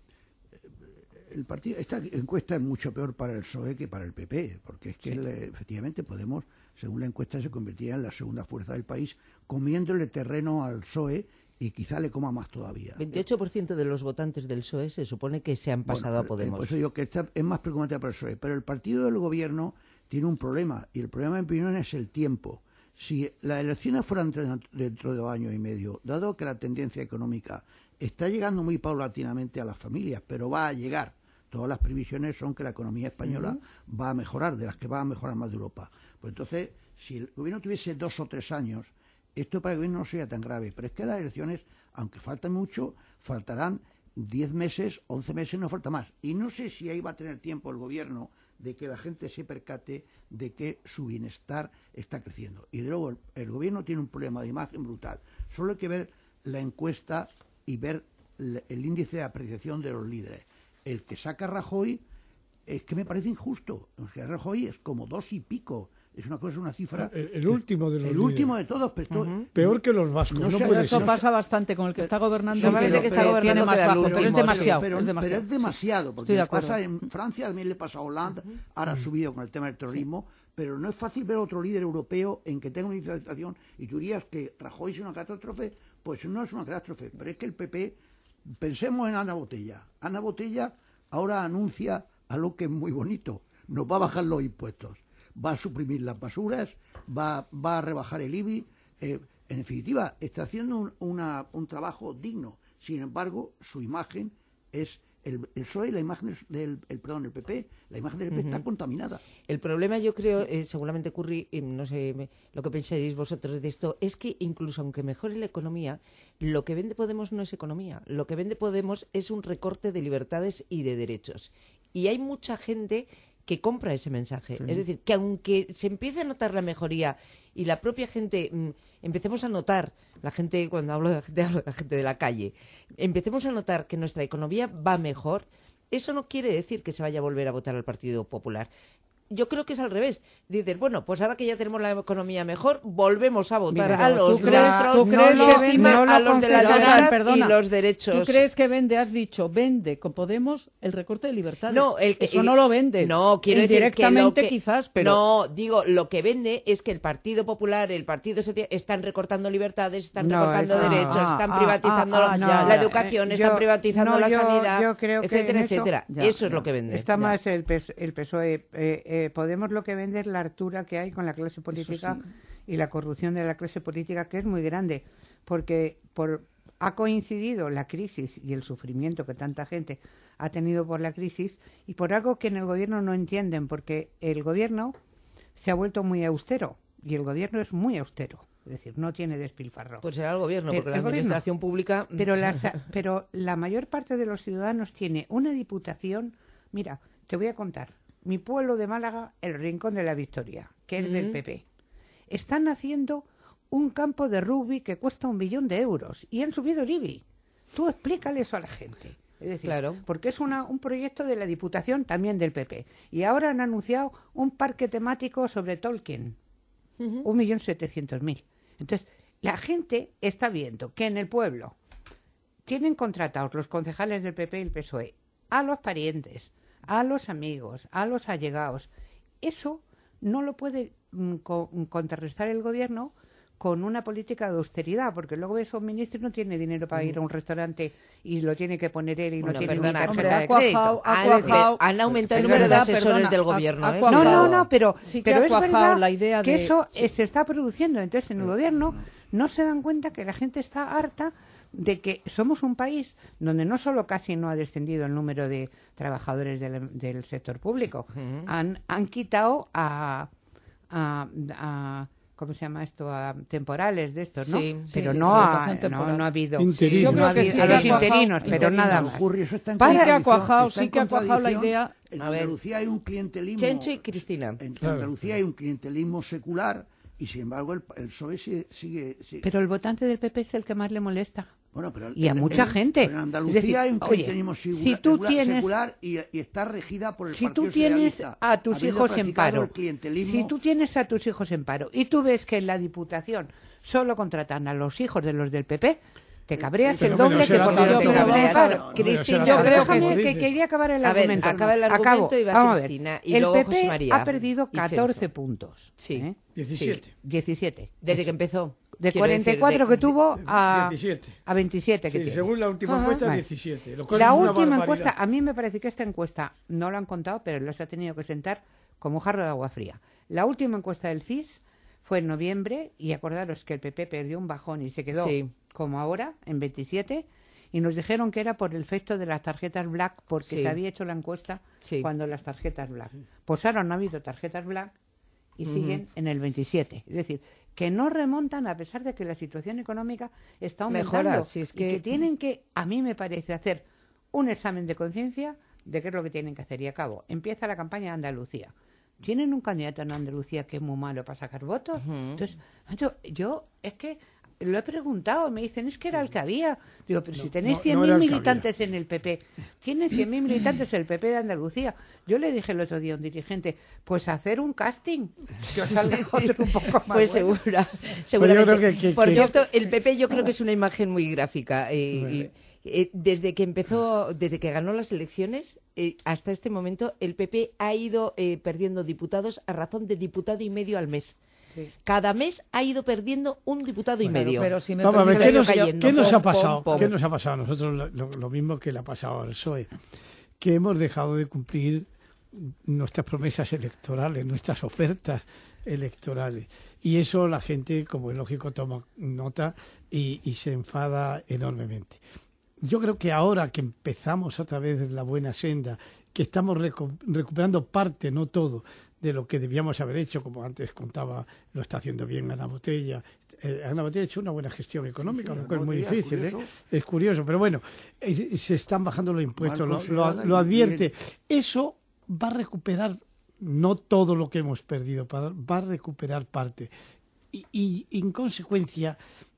el partido, esta encuesta es mucho peor para el P S O E que para el P P, porque es que sí. el, efectivamente Podemos, según la encuesta, se convertiría en la segunda fuerza del país, comiéndole terreno al P S O E y quizá le coma más todavía. veintiocho por ciento de los votantes del P S O E se supone que se han pasado bueno, a Podemos. Eh, por eso digo que esta es más preocupante para el P S O E, pero el partido del gobierno tiene un problema, y el problema, en mi opinión, es el tiempo. Si las elecciones fueran dentro de dos años y medio, dado que la tendencia económica está llegando muy paulatinamente a las familias, pero va a llegar, todas las previsiones son que la economía española uh-huh. va a mejorar, de las que va a mejorar más de Europa. Pues entonces, si el gobierno tuviese dos o tres años, esto para el gobierno no sería tan grave, pero es que las elecciones, aunque faltan mucho, faltarán diez meses, once meses, no falta más. Y no sé si ahí va a tener tiempo el gobierno de que la gente se percate de que su bienestar está creciendo. Y de luego el, el gobierno tiene un problema de imagen brutal. Solo hay que ver la encuesta y ver el, el índice de apreciación de los líderes. El que saca Rajoy es que me parece injusto. El que Rajoy es como dos y pico. Es una cosa, una cifra. El, el último de los El líderes. último de todos, pero esto, uh-huh. peor que los vascos. No No sé, puede eso ser. pasa bastante con el que está gobernando. Normalmente Pero, que está pero gobernando tiene más queda bajo, el pero es último, demasiado. Pero, es demasiado, pero es demasiado sí. porque de pasa en Francia, también le pasa a Hollande, uh-huh. ahora ha subido con el tema del terrorismo, sí. pero no es fácil ver otro líder europeo en que tenga una situación y tú dirías que Rajoy es una catástrofe, pues no es una catástrofe, pero es que el P P, pensemos en Ana Botella. Ana Botella ahora anuncia algo que es muy bonito, nos va a bajar los impuestos, va a suprimir las basuras, va, va a rebajar el I B I, eh, en definitiva, está haciendo un, una, un trabajo digno. Sin embargo, su imagen es El, el P S O E, la imagen del, el, perdón, el P P, la imagen del P P uh-huh. está contaminada. El problema, yo creo, eh, seguramente Curri, eh, no sé me, lo que pensáis vosotros de esto, es que incluso aunque mejore la economía, lo que vende Podemos no es economía. Lo que vende Podemos es un recorte de libertades y de derechos. Y hay mucha gente que compra ese mensaje. Sí. Es decir, que aunque se empiece a notar la mejoría y la propia gente, mmm, empecemos a notar, la gente, cuando hablo de la gente, hablo de la gente de la calle, empecemos a notar que nuestra economía va mejor, eso no quiere decir que se vaya a volver a votar al Partido Popular. Yo creo que es al revés. Dicen, bueno, pues ahora que ya tenemos la economía mejor, volvemos a votar Mira, a los nuestros, no y encima no a los de la libertad y los derechos. ¿Tú crees que vende, has dicho, vende con Podemos el recorte de libertades? No, el, Eso el, no lo vende. No, quiero decir que, lo que quizás, pero... No, digo, lo que vende es que el Partido Popular, el Partido Social, están recortando libertades, están no, recortando es, derechos, ah, están ah, privatizando ah, ah, la, no, la educación, eh, están yo, privatizando no, la yo, sanidad, yo creo que etcétera, eso, etcétera. Ya, eso es ya. lo que vende. Está ya. más el, P S, el P S O E. Eh, eh, Podemos lo que vende es la hartura que hay con la clase política sí. y la corrupción de la clase política, que es muy grande, porque por, ha coincidido la crisis y el sufrimiento que tanta gente ha tenido por la crisis y por algo que en el gobierno no entienden, porque el gobierno se ha vuelto muy austero y el gobierno es muy austero. Es decir, no tiene despilfarro. Pues será el gobierno, pero, porque la administración gobierno, pública... Pero, las, pero la mayor parte de los ciudadanos tiene una diputación... Mira, te voy a contar. Mi pueblo de Málaga, el Rincón de la Victoria, que es mm. del P P. Están haciendo un campo de rugby que cuesta un billón de euros y han subido el I B I. Tú explícale eso a la gente. Es decir, claro. porque es una, un proyecto de la Diputación también del P P. Y ahora han anunciado un parque temático sobre Tolkien. Uh-huh. Un millón setecientos mil. Entonces, la gente está viendo que en el pueblo tienen contratados los concejales del P P y el P S O E a los parientes, a los amigos, a los allegados. Eso no lo puede mm, co- contrarrestar el gobierno con una política de austeridad, porque luego ves a un ministro y no tiene dinero para ir a un restaurante y lo tiene que poner él y bueno, no tiene perdona, ni tarjeta hombre, de crédito. Ha cuajado, han aumentado el número de asesores perdona, del gobierno. ha, ha ¿eh? No, no, no, pero, sí pero es verdad la idea que de... eso sí. se está produciendo. Entonces, en el gobierno no se dan cuenta que la gente está harta de que somos un país donde no solo casi no ha descendido el número de trabajadores del, del sector público, uh-huh. han, han quitado a, a, a ¿cómo se llama esto? A temporales de estos, ¿no? Sí, pero sí, no, sí, ha, no, no ha habido, Interinos. no ha habido sí, a los sí, interinos, pero interinos. nada más. Ocurre, eso está en Sí que ha contradicción, cuajado, está sí en que ha cuajado la contradicción. idea. En A ver. Andalucía hay un clientelismo. Chencho y Cristina. En Claro. Andalucía hay un clientelismo secular y sin embargo el, el P S O E sigue, sigue, sigue. Pero el votante del P P es el que más le molesta. Bueno, pero Y a en- mucha en- gente. pero en Andalucía Es decir, hay un oye, clientelismo secular, si tú secular- tienes- secular y, y está regida por el Si Partido tú tienes Socialista, a tus habiendo hijos en practicado paro, el clientelismo. si tú tienes a tus hijos en paro y tú ves que en la Diputación solo contratan a los hijos de los del P P, te cabreas Pero el bueno, doble que será cuando todo no te lo que cabreas. va a ver, pasar. Cristina, yo creo que Déjame sí. que quería acabar el A ver, argumento. acaba el Acabo. argumento y va Vamos a ver. Cristina, y el luego P José P María ha perdido y catorce Chencho. puntos. Sí. ¿eh? diecisiete. Sí. diecisiete. Desde que empezó. De Quiero cuarenta y cuatro decir, de- que tuvo a, diecisiete. a veintisiete que Sí, tiene. según la última Ajá. encuesta, Vale. diecisiete. Lo cual La es una última barbaridad. encuesta, a mí me parece que esta encuesta no la han contado, pero los ha tenido que sentar como jarro de agua fría. La última encuesta del C I S fue en noviembre y acordaros que el P P perdió un bajón y se quedó Sí. como ahora, en veintisiete, y nos dijeron que era por el efecto de las tarjetas Black, porque Sí. se había hecho la encuesta Sí. cuando las tarjetas Black. Pues ahora no ha habido tarjetas Black y Ujú. siguen en el veintisiete. Es decir, que no remontan a pesar de que la situación económica está aumentando. Mejora, si es Y que- que tienen que, a mí me parece, hacer un examen de conciencia de qué es lo que tienen que hacer. Y a cabo, empieza la campaña de Andalucía. Tienen un candidato en Andalucía que es muy malo para sacar votos. Ujú. Entonces, yo, yo es que lo he preguntado, me dicen, es que era el que había. Digo, pero si tenéis no, cien no mil era el que militantes en el P P, tiene cien mil militantes el P P de Andalucía. Yo le dije el otro día a un dirigente, pues hacer un casting, que os salga otro un poco más Pues bueno. segura, seguramente. creo que- que- Por que- cierto, el P P yo creo que es una imagen muy gráfica. eh, y, eh, desde que empezó, desde que ganó las elecciones eh, hasta este momento, el P P ha ido eh, perdiendo diputados a razón de diputado y medio al mes. Sí. Cada mes ha ido perdiendo un diputado y Bueno, medio. pero si me Vamos a ver, permite- ¿qué nos, cayendo, ¿qué nos pom, ha pasado? pom, pom. ¿Qué nos ha pasado a nosotros? Lo, lo- lo mismo que le ha pasado al P S O E. Que hemos dejado de cumplir nuestras promesas electorales, nuestras ofertas electorales. Y eso la gente, como es lógico, toma nota y, y se enfada enormemente. yo creo que ahora que empezamos otra vez la buena senda, que estamos recu- recuperando parte, no todo, de lo que debíamos haber hecho, como antes contaba, lo está haciendo bien Ana Botella. Eh, Ana Botella ha hecho una buena gestión económica, Sí, lo cual es muy Botella, difícil, curioso. ¿eh? Es curioso, pero bueno, eh, se están bajando los impuestos, lo, Marcos lo- Herrada lo y advierte. bien. Eso va a recuperar no todo lo que hemos perdido, para- va a recuperar parte. Y, y en consecuencia,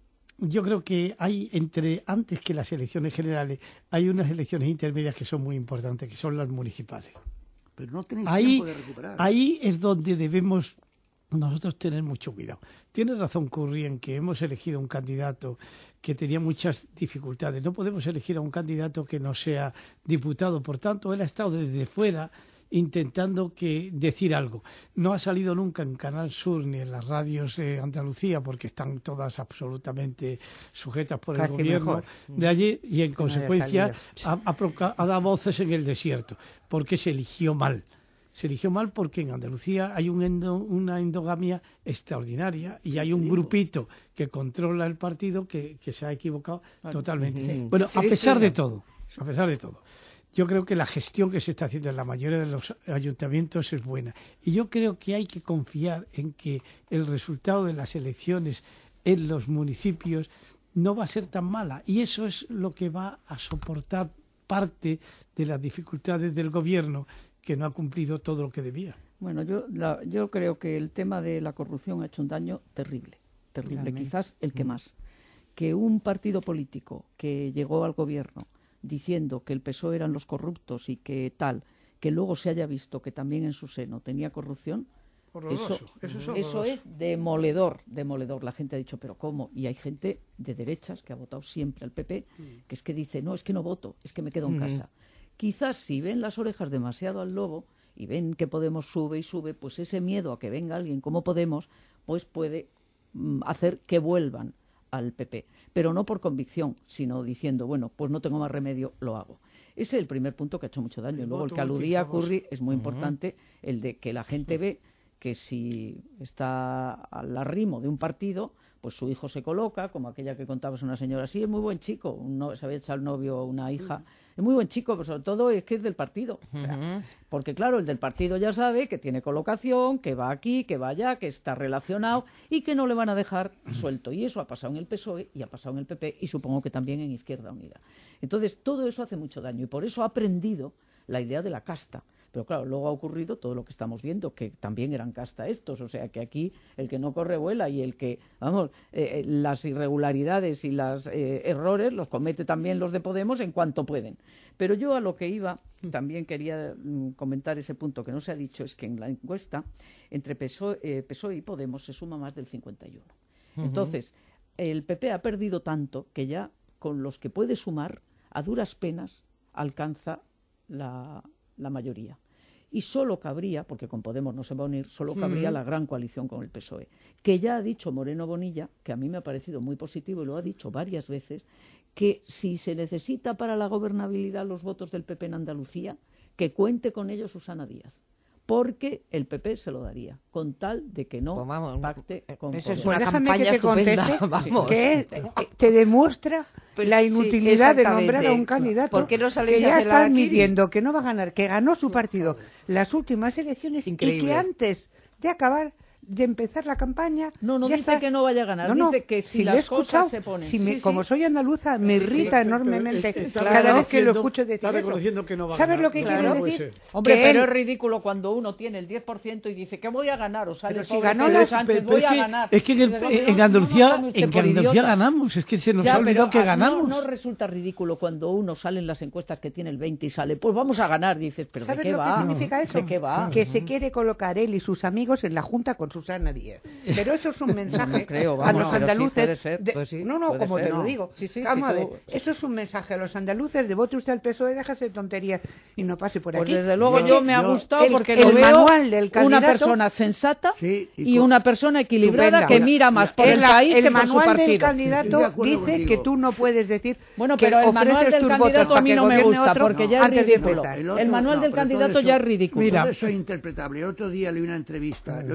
yo creo que hay entre, antes que las elecciones generales, hay unas elecciones intermedias que son muy importantes, que son las municipales. Pero no tenéis Ahí, tiempo de recuperar. ahí es donde debemos nosotros tener mucho cuidado. Tiene razón Curry en que hemos elegido un candidato que tenía muchas dificultades. No podemos elegir a un candidato que no sea diputado. Por tanto, él ha estado desde fuera intentando que decir algo. No ha salido nunca en Canal Sur ni en las radios de Andalucía porque están todas absolutamente sujetas por el Casi gobierno mejor. de allí y en haya consecuencia ha, ha proca- ha dado voces en el desierto porque se eligió mal. Se eligió mal porque en Andalucía hay un endo- una endogamia extraordinaria y hay un grupito que controla el partido que, que se ha equivocado totalmente. Bueno, a Sí, pesar sí. de todo, a pesar de todo, yo creo que la gestión que se está haciendo en la mayoría de los ayuntamientos es buena. Y yo creo que hay que confiar en que el resultado de las elecciones en los municipios no va a ser tan mala. Y eso es lo que va a soportar parte de las dificultades del gobierno, que no ha cumplido todo lo que debía. Bueno, yo, la- yo creo que el tema de la corrupción ha hecho un daño terrible, terrible, Realmente. quizás el que más. Que un partido político que llegó al gobierno diciendo que el P S O E eran los corruptos y que tal, que luego se haya visto que también en su seno tenía corrupción, Horroroso, eso, eso es eso horroroso. es demoledor, demoledor. La gente ha dicho, pero ¿cómo? Y hay gente de derechas que ha votado siempre al P P, que es que dice, no, es que no voto, es que me quedo en casa. Quizás si ven las orejas demasiado al lobo y ven que Podemos sube y sube, pues ese miedo a que venga alguien como Podemos, pues puede mm, hacer que vuelvan al P P. Pero no por convicción, sino diciendo, bueno, pues no tengo más remedio, lo hago. Ese es el primer punto que ha hecho mucho daño. El Luego el voto que útil, aludía a famoso. Curry es muy importante, el de que la gente ve que si está al arrimo de un partido, pues su hijo se coloca, como aquella que contabas una señora, sí, es muy buen chico, un no- se había echado el novio a una hija, es muy buen chico, pero sobre todo es que es del partido. O sea, porque claro, el del partido ya sabe que tiene colocación, que va aquí, que va allá, que está relacionado y que no le van a dejar suelto. Y eso ha pasado en el P S O E y ha pasado en el P P y supongo que también en Izquierda Unida. Entonces, todo eso hace mucho daño y por eso ha aprendido la idea de la casta. Pero claro, luego ha ocurrido todo lo que estamos viendo, que también eran casta estos, o sea que aquí el que no corre vuela y el que, vamos, eh, eh, las irregularidades y los eh, errores los comete también los de Podemos en cuanto pueden. Pero yo a lo que iba, también quería mm, comentar ese punto que no se ha dicho, es que en la encuesta entre P S O E, eh, P S O E y Podemos se suma más del cincuenta y uno. Entonces, el P P ha perdido tanto que ya con los que puede sumar, a duras penas, alcanza la, la mayoría. Y solo cabría, porque con Podemos no se va a unir, solo cabría la gran coalición con el P S O E, que ya ha dicho Moreno Bonilla, que a mí me ha parecido muy positivo y lo ha dicho varias veces, que si se necesita para la gobernabilidad los votos del P P en Andalucía, que cuente con ellos Susana Díaz, porque el P P se lo daría, con tal de que no Pues vamos, pacte con eso es Podemos. Pues una déjame campaña que te estupenda, conteste vamos. que eh, te demuestra Pues la sí, inutilidad de nombrar a un exactamente. candidato ¿Por qué no sales que a ya hacer la está harakiri? admitiendo que no va a ganar, que ganó su partido las últimas elecciones y Increíble. que antes de acabar de empezar la campaña No, no ya dice está. que no vaya a ganar, No, no, dice que si lo las he escuchado, cosas se ponen. si me- Sí, sí. como soy andaluza me Sí, sí, irrita pero- enormemente pero está cada vez que lo reconociendo- escucho decir está eso. reconociendo que no va a ¿Sabes ganar. lo que Claro, quiere no puede decir? ser. Hombre, Que pero él- es ridículo cuando uno tiene el diez por ciento y dice que voy a ganar o sale Pero el si pobre ganó Pedro las- Sánchez, Pero- pero voy es a que- ganar. Es que en, el- Dices, no, en no, no, Andalucía, no tome usted en que por Andalucía idiota. ganamos, es que se nos Ya, ha olvidado pero, que ah, ganamos. No, no resulta ridículo cuando uno sale en las encuestas que tiene el veinte y sale, pues vamos a ganar, dices, pero ¿de ¿Sabes qué lo va? que significa eso? ¿De qué va? Que se quiere colocar él y sus amigos en la Junta con Susana Díaz. Pero eso es un mensaje No creo, a vamos, los pero sí, andaluces. puede ser. de- Pues sí, no, no, puede como ser. te lo No. digo. Sí, sí, Vamos sí, a ver, tú- eso es un mensaje a los andaluces de vote usted al P S O E, déjase de tonterías y no pase por Pues aquí. desde luego Yo- yo me ha yo- gustado el- porque el lo veo manual del una candidato- persona sensata Sí, y y con- una persona equilibrada Estupenda. que mira más por Es el la- país el que por su manual del partido. Estoy de candidato acuerdo dice contigo. que tú no puedes decir Bueno, que pero el manual ofreces del tus candidato votos a para mí que no me gobierne gusta otro porque ya es antes de ridículo. empezar. El El, otro- manual no, del pero todo candidato eso- ya es ridículo. Mira, Todo eso es interpretable. El otro día leí una entrevista, lo he oído dos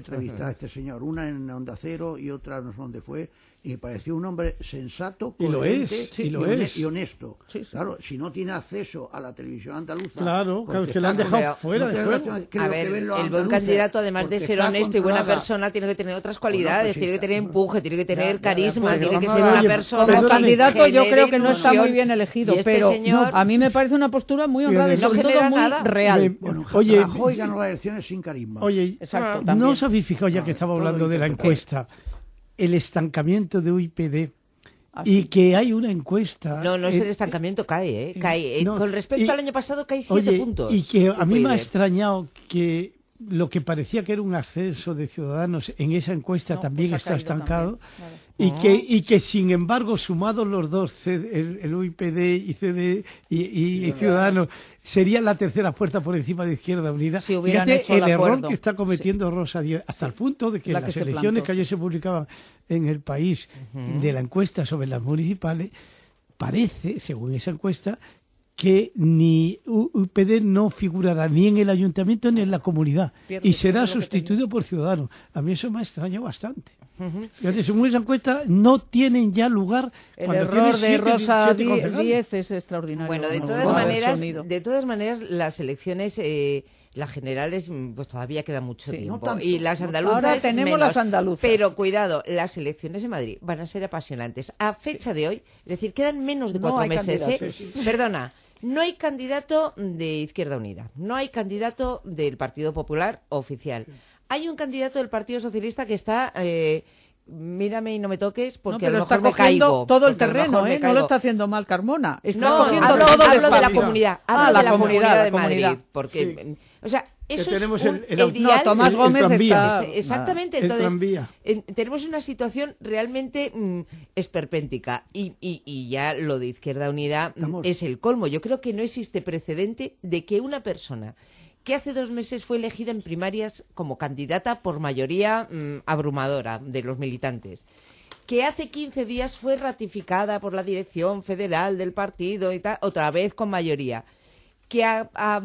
entrevistas a este señor, una en Onda Cero y otra no sé dónde fue, y me pareció un hombre sensato, Y lo coherente es, sí, y lo hone- es. y honesto. Sí, sí. Claro, si no tiene acceso a la televisión andaluza... Claro, porque claro, que la han está- dejado Pero- fuera no de tiene juego. relación- A creo que ver, ven los el buen andaluces candidato, además de porque ser está honesto y buena controlada. persona, tiene que tener otras Bueno, cualidades, pues sí, tiene que tener claro. empuje, tiene que tener Ya, ya, carisma, pues, tiene que vamos ser a ver, una oye, persona Como Perdóname. que candidato yo genere creo que no está ilusión. muy bien elegido, Y este pero señor- a mí me parece una postura muy honrada y Fíjate, sobre no todo genera muy nada. real. Me- Bueno, Oye, Rajoy ganó las elecciones sin carisma. Oye, Exacto, ¿no también. os habéis fijado, ya que estaba todo hablando de la interpretado. encuesta, el estancamiento de U I P D Ah, y sí. que hay una encuesta... No, no es eh, el estancamiento, cae, ¿eh? Cae. Eh, no, Con respecto y- al año pasado, cae siete Oye, puntos. y que a mí me ha Upyd. extrañado que lo que parecía que era un ascenso de Ciudadanos en esa encuesta No, también pues ha está caído estancado. también, vale. Y, que, y que, sin embargo, sumados los dos, C- el, el U I P D y, C D, y, y- y Ciudadanos, sería la tercera fuerza por encima de Izquierda Unida. Si hubieran Fíjate hecho el el error acuerdo. que está cometiendo Rosa Díez, hasta el punto de que La en que las se elecciones plantó, que ayer se publicaban en el país de la encuesta sobre las municipales, parece, según esa encuesta, que ni U P D no figurará ni en el ayuntamiento ni en la comunidad Pierde y será todo lo que sustituido por Ciudadanos. A mí eso me ha extrañado bastante. Fíjate, según esa encuesta, no tienen ya lugar El cuando error tienen de siete- Rosa siete Dí- concejales. Díez es extraordinario. Bueno, de No, todas no, el maneras, sonido. de todas maneras, las elecciones, eh, las generales, mm, pues todavía queda mucho Sí. tiempo. No tanto. Y las andaluzas, Ahora tenemos menos. las andaluzas. Pero cuidado, las elecciones en Madrid van a ser apasionantes. A fecha de hoy, es decir, quedan menos de No cuatro hay meses. ¿eh? candidatos. Perdona. No hay candidato de Izquierda Unida, no hay candidato del Partido Popular oficial. Hay un candidato del Partido Socialista que está, eh, mírame y no me toques, No, porque a pero lo está mejor me cogiendo caigo. todo el porque a lo terreno, mejor me ¿eh? No caigo. lo está haciendo mal Carmona. Está No, cogiendo hablo, todo el hablo de la espacio. comunidad, Ah, hablo la de la comunidad, comunidad la de Madrid, comunidad. porque, o sea, eso Que tenemos es un, el- el- el No, dial- Tomás el- el Gómez tranvía. está... Es- Exactamente, El entonces tranvía. en- tenemos una situación realmente mm, esperpéntica y, y- y ya lo de Izquierda Unida mm, Estamos- es el colmo. Yo creo que no existe precedente de que una persona que hace dos meses fue elegida en primarias como candidata por mayoría mm, abrumadora de los militantes, que hace quince días fue ratificada por la dirección federal del partido y tal, otra vez con mayoría, que a, a-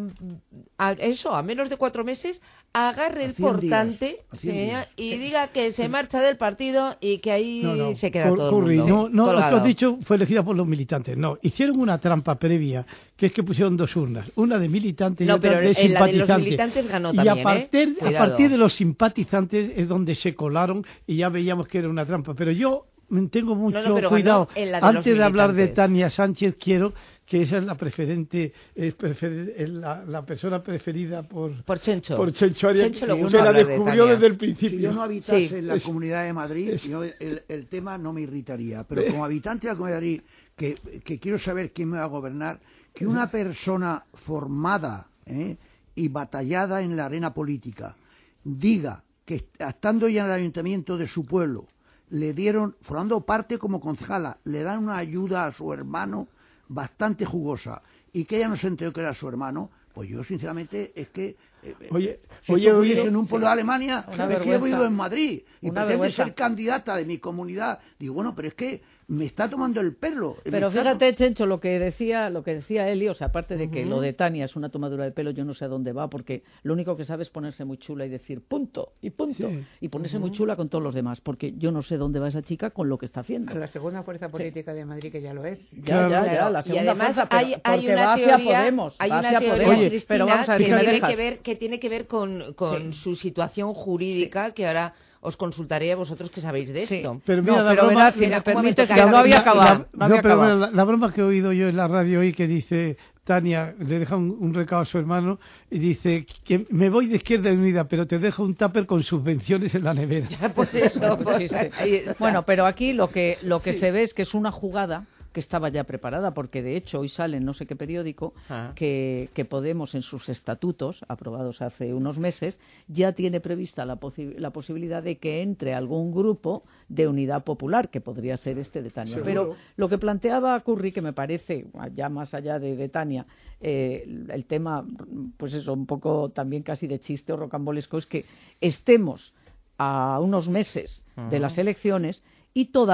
a eso, a menos de cuatro meses, agarre A el cien portante días, a cien sí, días. y diga que se marcha del partido y que ahí No, no. se queda Cur- todo el Curry, mundo no, no, lo que colgado. has dicho fue elegida por los militantes. No, hicieron una trampa previa, que es que pusieron dos urnas, una de militantes y No, otra pero de en la de los simpatizantes. militantes ganó y también, a partir, ¿eh? a Cuidado. partir de los simpatizantes es donde se colaron y ya veíamos que era una trampa. Pero yo mm, tengo mucho no, pero cuidado. ganó en la de los Antes de hablar de militantes. Tania Sánchez, quiero que esa es la preferente, es prefer- es la, la persona preferida por, Por Chencho. por Chencho Arias, Chencho le que gusta la hablar de descubrió Tania. desde el Si principio. yo no habitase Sí. en la Es- Comunidad de Madrid, es- yo el, el tema no me irritaría. Pero como habitante de la Comunidad de Madrid, que, que quiero saber quién me va a gobernar, que una persona formada ¿eh? y batallada en la arena política diga que estando ya en el ayuntamiento de su pueblo, le dieron, formando parte como concejala, le dan una ayuda a su hermano bastante jugosa y que ella no se enteró que era su hermano, pues yo sinceramente es que eh, Oye, si oye, esto oye, ocurriese en un pueblo de Alemania, Una es que yo he vergüenza. vivido en Madrid y Una pretende vergüenza. ser candidata de mi comunidad. Digo, bueno, pero es que me está tomando el pelo. me Pero está fíjate, Chencho, lo que decía, lo que decía Eli, o sea, aparte de que lo de Tania es una tomadura de pelo, yo no sé a dónde va, porque lo único que sabe es ponerse muy chula y decir punto y punto, Sí. y ponerse muy chula con todos los demás, porque yo no sé dónde va esa chica con lo que está haciendo. A la segunda fuerza política de Madrid, que ya lo es. Ya, Claro. ya, ya, Claro, la y segunda además fuerza, pero- hay, hay porque una va hacia teoría, Podemos, hay va una hacia teoría, Podemos. Cristina, Pero vamos a ver que, si me tiene dejas. que ver, que tiene que ver con, con su situación jurídica, que ahora os consultaré a vosotros que sabéis de Sí. esto. Pero mira, no, la pero broma- verás, si Mira, me un momento, permites, que que no acaba había de- acabado. La, No no, había pero acabado. bueno, la, la broma que he oído yo en la radio hoy que dice Tania, le deja un, un recado a su hermano y dice que me voy de Izquierda Unida, pero te dejo un tupper con subvenciones en la nevera. Por eso, pues, Existe. ahí está. Bueno, pero aquí lo que lo que se ve es que es una jugada que estaba ya preparada, porque de hecho hoy sale en no sé qué periódico Ah. que, que Podemos en sus estatutos, aprobados hace unos meses, ya tiene prevista la, posi- la posibilidad de que entre algún grupo de unidad popular, que podría ser este de Tania. Pero lo que planteaba Curry, que me parece, ya más allá de, de Tania, eh, el tema, pues eso, un poco también casi de chiste o rocambolesco, es que estemos a unos meses de las elecciones y todavía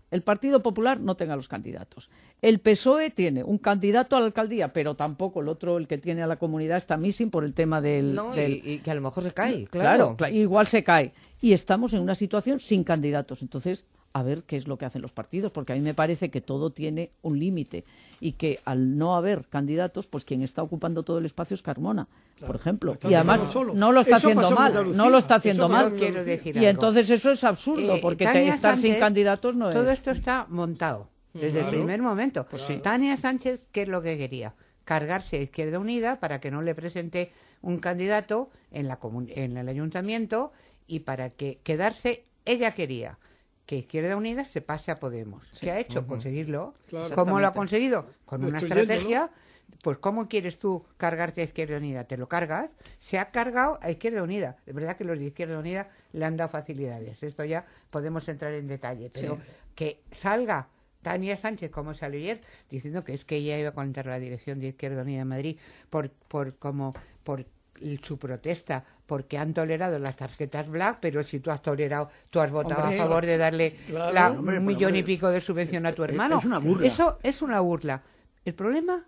el Partido Popular no tenga los candidatos. El P S O E tiene un candidato a la alcaldía, pero tampoco el otro, el que tiene a la comunidad, está missing por el tema del... No, del... Y, y que a lo mejor se cae, Claro, claro. cla- igual se cae. Y estamos en una situación sin candidatos. Entonces, a ver qué es lo que hacen los partidos, porque a mí me parece que todo tiene un límite y que al no haber candidatos, pues quien está ocupando todo el espacio es Carmona, por ejemplo. está Y además dejando solo. no lo está Eso haciendo pasó en mal, Andalucía. no lo está haciendo Eso pasó mal. en Quiero decir Y algo. entonces eso es absurdo, Eh, porque te- Tania estar sin Sánchez, candidatos no es... Todo esto está montado desde el primer momento. Tania Sánchez, ¿qué es lo que quería? Cargarse a Izquierda Unida para que no le presente un candidato en, la comun- en el ayuntamiento y para que quedarse, ella quería que Izquierda Unida se pase a Podemos. ¿Qué ha hecho? Conseguirlo. Claro. ¿Cómo lo ha conseguido? Con una Destruyéndolo. estrategia. Pues ¿cómo quieres tú cargarte a Izquierda Unida? ¿Te lo cargas? Se ha cargado a Izquierda Unida. Es verdad que los de Izquierda Unida le han dado facilidades. Esto ya podemos entrar en detalle. Pero Sí. que salga Tania Sánchez, como salió ayer, diciendo que es que ella iba contra la dirección de Izquierda Unida en Madrid por, por, como, por su protesta, porque han tolerado las tarjetas black, pero si tú has tolerado, tú has votado Hombre, a favor de darle claro, la- hombre, un por millón hombre. y pico de subvención a tu Es- hermano. es una burla. Eso es una burla. El problema,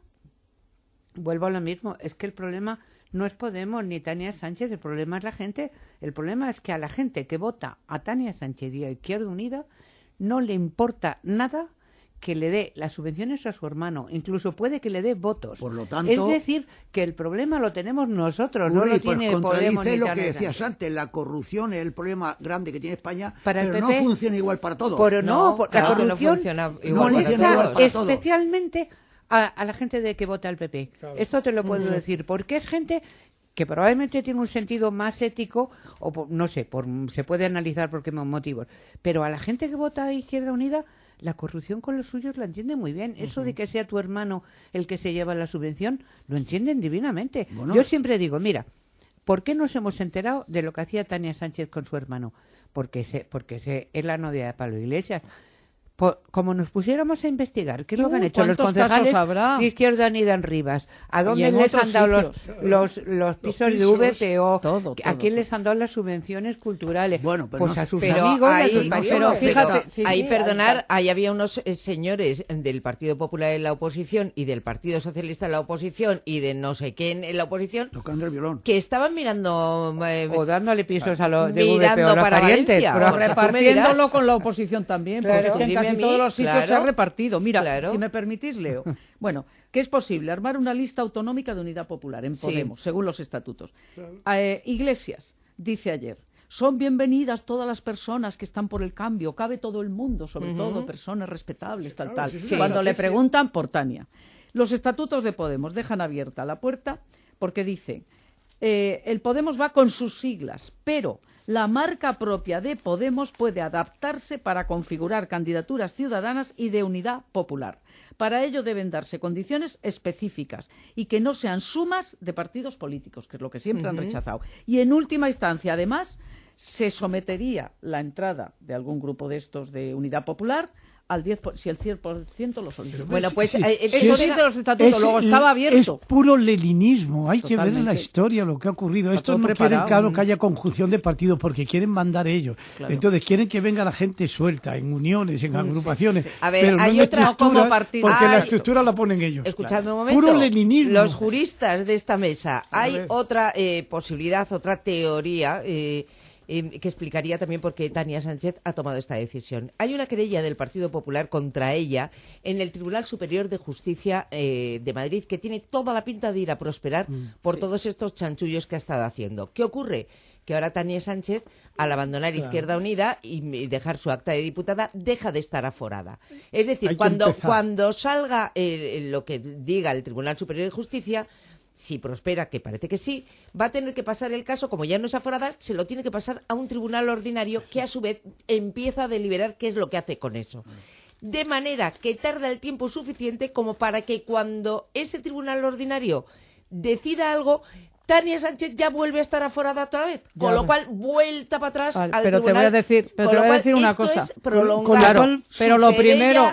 vuelvo a lo mismo, es que el problema no es Podemos ni Tania Sánchez, el problema es la gente. El problema es que a la gente que vota a Tania Sánchez y a Izquierda Unida no le importa nada que le dé las subvenciones a su hermano, incluso puede que le dé votos. Por lo tanto- es decir, que el problema lo tenemos nosotros, no Uri, lo pues tiene Podemos contradice ni lo Tania que decías Sánchez. antes, la corrupción es el problema grande que tiene España, Para el pero P P, no funciona igual para todos. Pero no, No, por- claro la que no corrupción funciona igual para molesta todos. para todos. especialmente a, a la gente de que vota al P P. Esto te lo puedo decir, porque es gente que probablemente tiene un sentido más ético, o por- no sé, por, se puede analizar por qué motivos, pero a la gente que vota a Izquierda Unida, la corrupción con los suyos la entiende muy bien. Eso de que sea tu hermano el que se lleva la subvención, lo entienden divinamente. Bueno. Yo siempre digo, mira, ¿por qué nos hemos enterado de lo que hacía Tania Sánchez con su hermano? Porque se, porque se, es la novia de Pablo Iglesias. Por- como nos pusiéramos a investigar, ¿qué es lo que han Uh, hecho los ¿cuántos casos concejales habrá? de Izquierda Unida en Rivas? ¿A Y dónde en les otros han dado los, sitios. los, los pisos de pisos, V P O? todo, ¿A todo, quién todo. les han dado las subvenciones culturales? Bueno, pero pues no a sé. sus Pero amigos y a ahí, sus pero parientes. fíjate, sí, ahí sí, perdonar, ahí- ahí había unos eh, señores del Partido Popular en la oposición y del Partido Socialista en la oposición y de no sé quién en la oposición Tocando el violón. que estaban mirando eh, O dándole pisos a los de V P mirando O a los para parientes. Valencia. pero- Porque tú me Repartiéndolo dirás. con la oposición también, Claro. porque es que en Dime a casi mí, todos los sitios se ha claro. repartido. Mira, Claro. si me permitís, leo. Bueno, que es posible armar una lista autonómica de unidad popular en Sí. Podemos, según los estatutos. Eh, Iglesias dice ayer, son bienvenidas todas las personas que están por el cambio, cabe todo el mundo, sobre todo personas respetables, tal, tal. sí, sí, Cuando sí, le sí. preguntan por Tania. Los estatutos de Podemos dejan abierta la puerta porque dice, eh, el Podemos va con sus siglas, pero la marca propia de Podemos puede adaptarse para configurar candidaturas ciudadanas y de unidad popular. Para ello deben darse condiciones específicas y que no sean sumas de partidos políticos, que es lo que siempre han rechazado. Y en última instancia, además, se sometería la entrada de algún grupo de estos de unidad popular al diez por ciento, si el cien por ciento lo solicita. Bueno, pues Sí, eh, sí, eso Eso era- dice los estatutos, luego estaba abierto. Es puro leninismo. Hay que ver en la Totalmente. historia lo que ha ocurrido. Está Estos todo no quieren, preparado. claro, que haya conjunción de partidos porque quieren mandar ellos. Claro. Entonces quieren que venga la gente suelta, en uniones, en agrupaciones. A ver, pero no hay en otra- no como estructuras, partido. porque la Hay- estructura la ponen ellos. Escuchadme un momento. Puro leninismo. Los juristas de esta mesa, A hay ver. otra eh, posibilidad, otra teoría eh, eh, que explicaría también por qué Tania Sánchez ha tomado esta decisión. Hay una querella del Partido Popular contra ella en el Tribunal Superior de Justicia eh, de Madrid que tiene toda la pinta de ir a prosperar por todos estos chanchullos que ha estado haciendo. ¿Qué ocurre? Que ahora Tania Sánchez, al abandonar Izquierda Unida y y dejar su acta de diputada, deja de estar aforada. Es decir, Hay que cuando, empezar. cuando salga eh, lo que diga el Tribunal Superior de Justicia, si prospera, que parece que sí, va a tener que pasar el caso, como ya no es aforada, se lo tiene que pasar a un tribunal ordinario que a su vez empieza a deliberar qué es lo que hace con eso. De manera que tarda el tiempo suficiente como para que cuando ese tribunal ordinario decida algo, Tania Sánchez ya vuelve a estar aforada otra vez. Con Ya lo ves. cual, vuelta para atrás Vale, al pero te tribunal. voy a decir- pero Con te lo voy a cual, decir una esto cosa. es prolongar Con la Claro, cual pero su lo querella primero,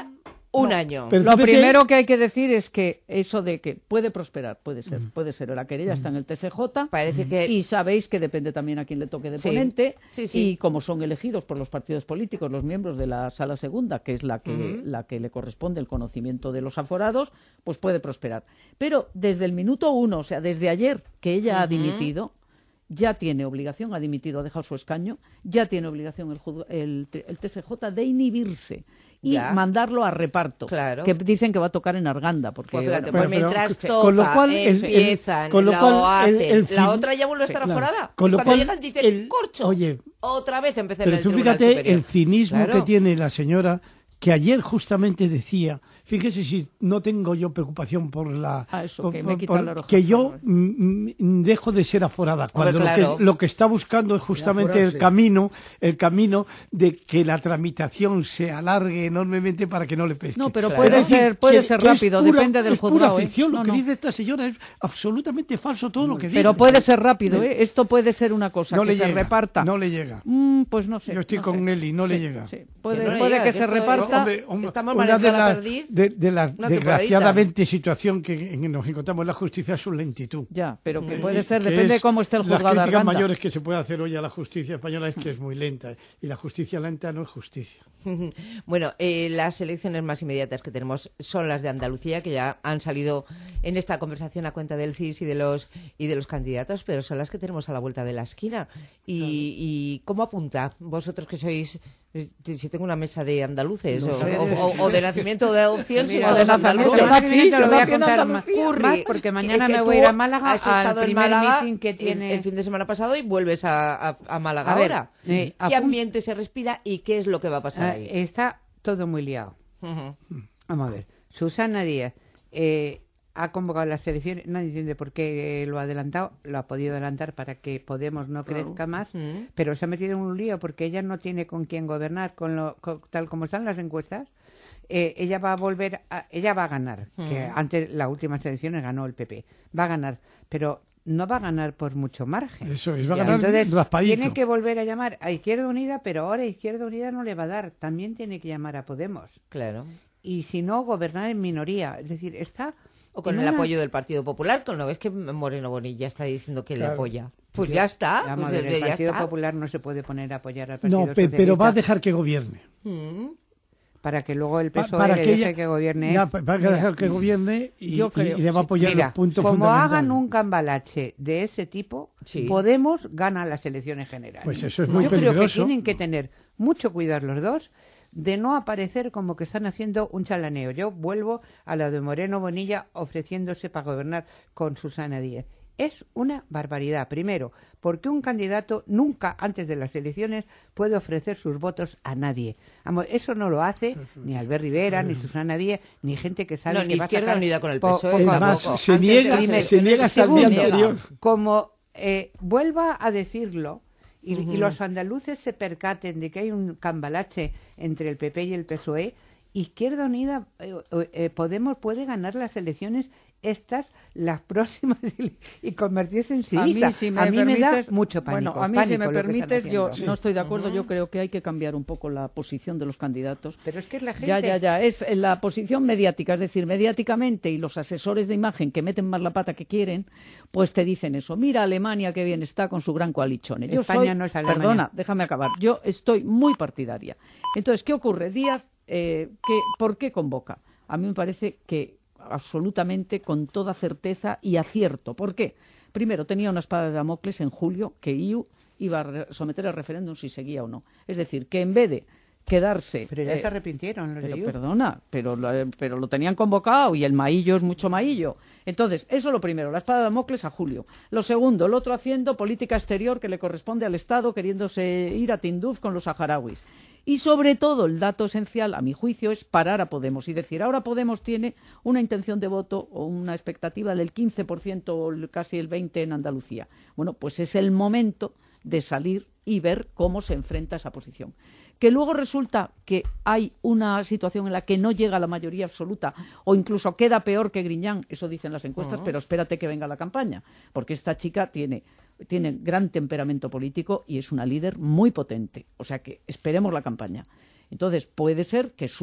un no. año. Pero Lo tú vete- primero que hay que decir es que eso de que puede prosperar, puede ser, puede ser. La querella está en el T S J Parece que- y sabéis que depende también a quién le toque de Sí. ponente Sí, sí. y como son elegidos por los partidos políticos los miembros de la Sala Segunda, que es la que, la que le corresponde el conocimiento de los aforados, pues puede prosperar. Pero desde el minuto uno, o sea, desde ayer que ella ha dimitido, ya tiene obligación, ha dimitido, ha dejado su escaño, ya tiene obligación el, juzg- el, T- el T S J de inhibirse y Ya. mandarlo a reparto, Claro. que dicen que va a tocar en Arganda, porque Pues fíjate, bueno, pues Bueno, pero mientras con toca, lo cual el- el- empiezan, con lo lo cual el- hacen, el la fin- otra ya vuelve a estar Sí, claro. aforada. Con y lo cuando cual, llegan dicen, el- corcho, oye, otra vez empecé en Pero el tú Tribunal fíjate Superior. el cinismo Claro. que tiene la señora, que ayer justamente decía, fíjese si no tengo yo preocupación por la... Ah, eso, por- que me por- quita la por- oreja, que yo claro. mm, mm, dejo de ser aforada, cuando claro. lo, que, lo que está buscando es justamente el aforarse. camino, el camino de que la tramitación se alargue enormemente para que no le pesque. No, pero Claro. puede Es decir, ser, puede que- ser que es rápido, pura- depende del es pura juzgado. ¿eh? ficción, No, lo que no. dice esta señora es absolutamente falso todo lo que dice. Pero puede ser rápido, ¿eh? Esto puede ser una cosa No que le se llega, reparta. no le llega. Mm, pues no sé. Yo estoy no con sé. Nelly, no le Sí, llega. sí. Que Puede, no le puede llega, que que se esto es- reparta. Hombre, hombre, Estamos una manejando de la las perdiz, de, de las una desgraciadamente situación que en- nos encontramos en la justicia es su lentitud. Ya, pero que Eh, puede ser, que depende de es cómo esté el las juzgado de críticas Arganda. mayores que se puede hacer hoy a la justicia española es que es muy lenta y la justicia lenta no es justicia. Bueno, eh, las elecciones más inmediatas que tenemos son las de Andalucía, que ya han salido en esta conversación a cuenta del C I S y de los y de los candidatos, pero son las que tenemos a la vuelta de la esquina. ¿Y, y cómo apunta vosotros que sois, eh, si tengo una mesa de andaluces o, sé. o- o- o de nacimiento o de adopción, si Mira, no de de nacimiento, Yo de andaluces? nací- te lo voy a nací en contar más, Andalucía. Curri, más, porque mañana que- me que voy a tú ir a Málaga has al estado en primer Málaga meeting que el- tiene... el fin de semana pasado y vuelves a, a- a Málaga A ver, ahora. eh, ¿Qué apun- ambiente se respira y qué es lo que va a pasar Ah, ahí? está todo muy liado. Ujú. Vamos a ver. Susana Díaz eh, ha convocado las elecciones, nadie entiende por qué eh, lo ha adelantado, lo ha podido adelantar para que Podemos no crezca más, Mm. pero se ha metido en un lío porque ella no tiene con quién gobernar, con lo, con- tal como están las encuestas. Eh, ella va a volver, a- ella va a ganar, que antes las últimas elecciones ganó el P P, va a ganar, pero no va a ganar por mucho margen. Eso es, va a Ya. ganar Entonces, raspadito. tiene que volver a llamar a Izquierda Unida, pero ahora Izquierda Unida no le va a dar, también tiene que llamar a Podemos. Claro. Y si no, gobernar en minoría. Es decir, está... O con en el una- apoyo del Partido Popular, con lo ves que Moreno Bonilla está diciendo que le Claro. apoya. Pues ya está. Vamos pues a ver, ya el Partido está. Popular no se puede poner a apoyar al Partido No, pe- pero va a Socialista dejar que gobierne. Mm. para que luego el P Pa- S O E para le que deje ella- que gobierne. ya, pa- para que dejar que gobierne y, Yo y- creo, y le va a sí. apoyar Mira, los puntos como fundamentales. hagan un cambalache de ese tipo, Sí. Podemos gana las elecciones generales. Pues eso es muy Yo creo que peligroso. tienen que tener mucho cuidado los dos de no aparecer como que están haciendo un chalaneo. Yo vuelvo a lo de Moreno Bonilla ofreciéndose para gobernar con Susana Díaz. Es una barbaridad. Primero, porque un candidato nunca antes de las elecciones puede ofrecer sus votos a nadie. Vamos, eso no lo hace ni Albert Rivera, ni Susana Díaz, ni gente que sabe No, que ni va a Izquierda sacar Unida con el po- P S O E poco a Además, poco. se Antes de niega, las se elecciones niega hasta el día Segundo, anterior. como eh, vuelva a decirlo y, y Ujú. los andaluces se percaten de que hay un cambalache entre el P P y el P S O E, Izquierda Unida, eh, eh, Podemos puede ganar las elecciones estas, las próximas, y, y convertirse en A mí, civista. si me a mí me da permites- mucho pánico. Bueno, a mí, si pánico me lo que están permites, yo haciendo. no estoy de acuerdo. Yo creo que hay que cambiar un poco la posición de los candidatos. Pero es que es la gente... Ya, ya, ya. Es en la posición mediática, es decir, mediáticamente y los asesores de imagen que meten más la pata que quieren, pues te dicen eso. Mira Alemania qué bien está con su gran coalichone. Yo España soy, no es Alemania. Perdona, déjame acabar. Yo estoy muy partidaria. Entonces, ¿qué ocurre? Díaz, eh, ¿qué, ¿por qué convoca? A mí me parece que absolutamente con toda certeza y acierto. ¿Por qué? Primero, tenía una espada de Damocles en julio que I U iba a re- someter al referéndum si seguía o no. Es decir, que en vez de quedarse... Pero ya eh, se arrepintieron los pero de I U. perdona, pero lo, pero lo tenían convocado y el maillo es mucho maillo. Entonces, eso lo primero, la espada de Damocles a julio. Lo segundo, el otro haciendo política exterior que le corresponde al Estado, queriéndose ir a Tinduf con los saharauis. Y sobre todo, el dato esencial, a mi juicio, es parar a Podemos y decir, ahora Podemos tiene una intención de voto o una expectativa del quince por ciento o el- casi el veinte por ciento en Andalucía. Bueno, pues es el momento de salir y ver cómo se enfrenta a esa posición. Que luego resulta que hay una situación en la que no llega la mayoría absoluta o incluso queda peor que Griñán, eso dicen las encuestas, pero espérate que venga la campaña, porque esta chica tiene, tiene gran temperamento político y es una líder muy potente, o sea que esperemos la campaña. Entonces puede ser que suba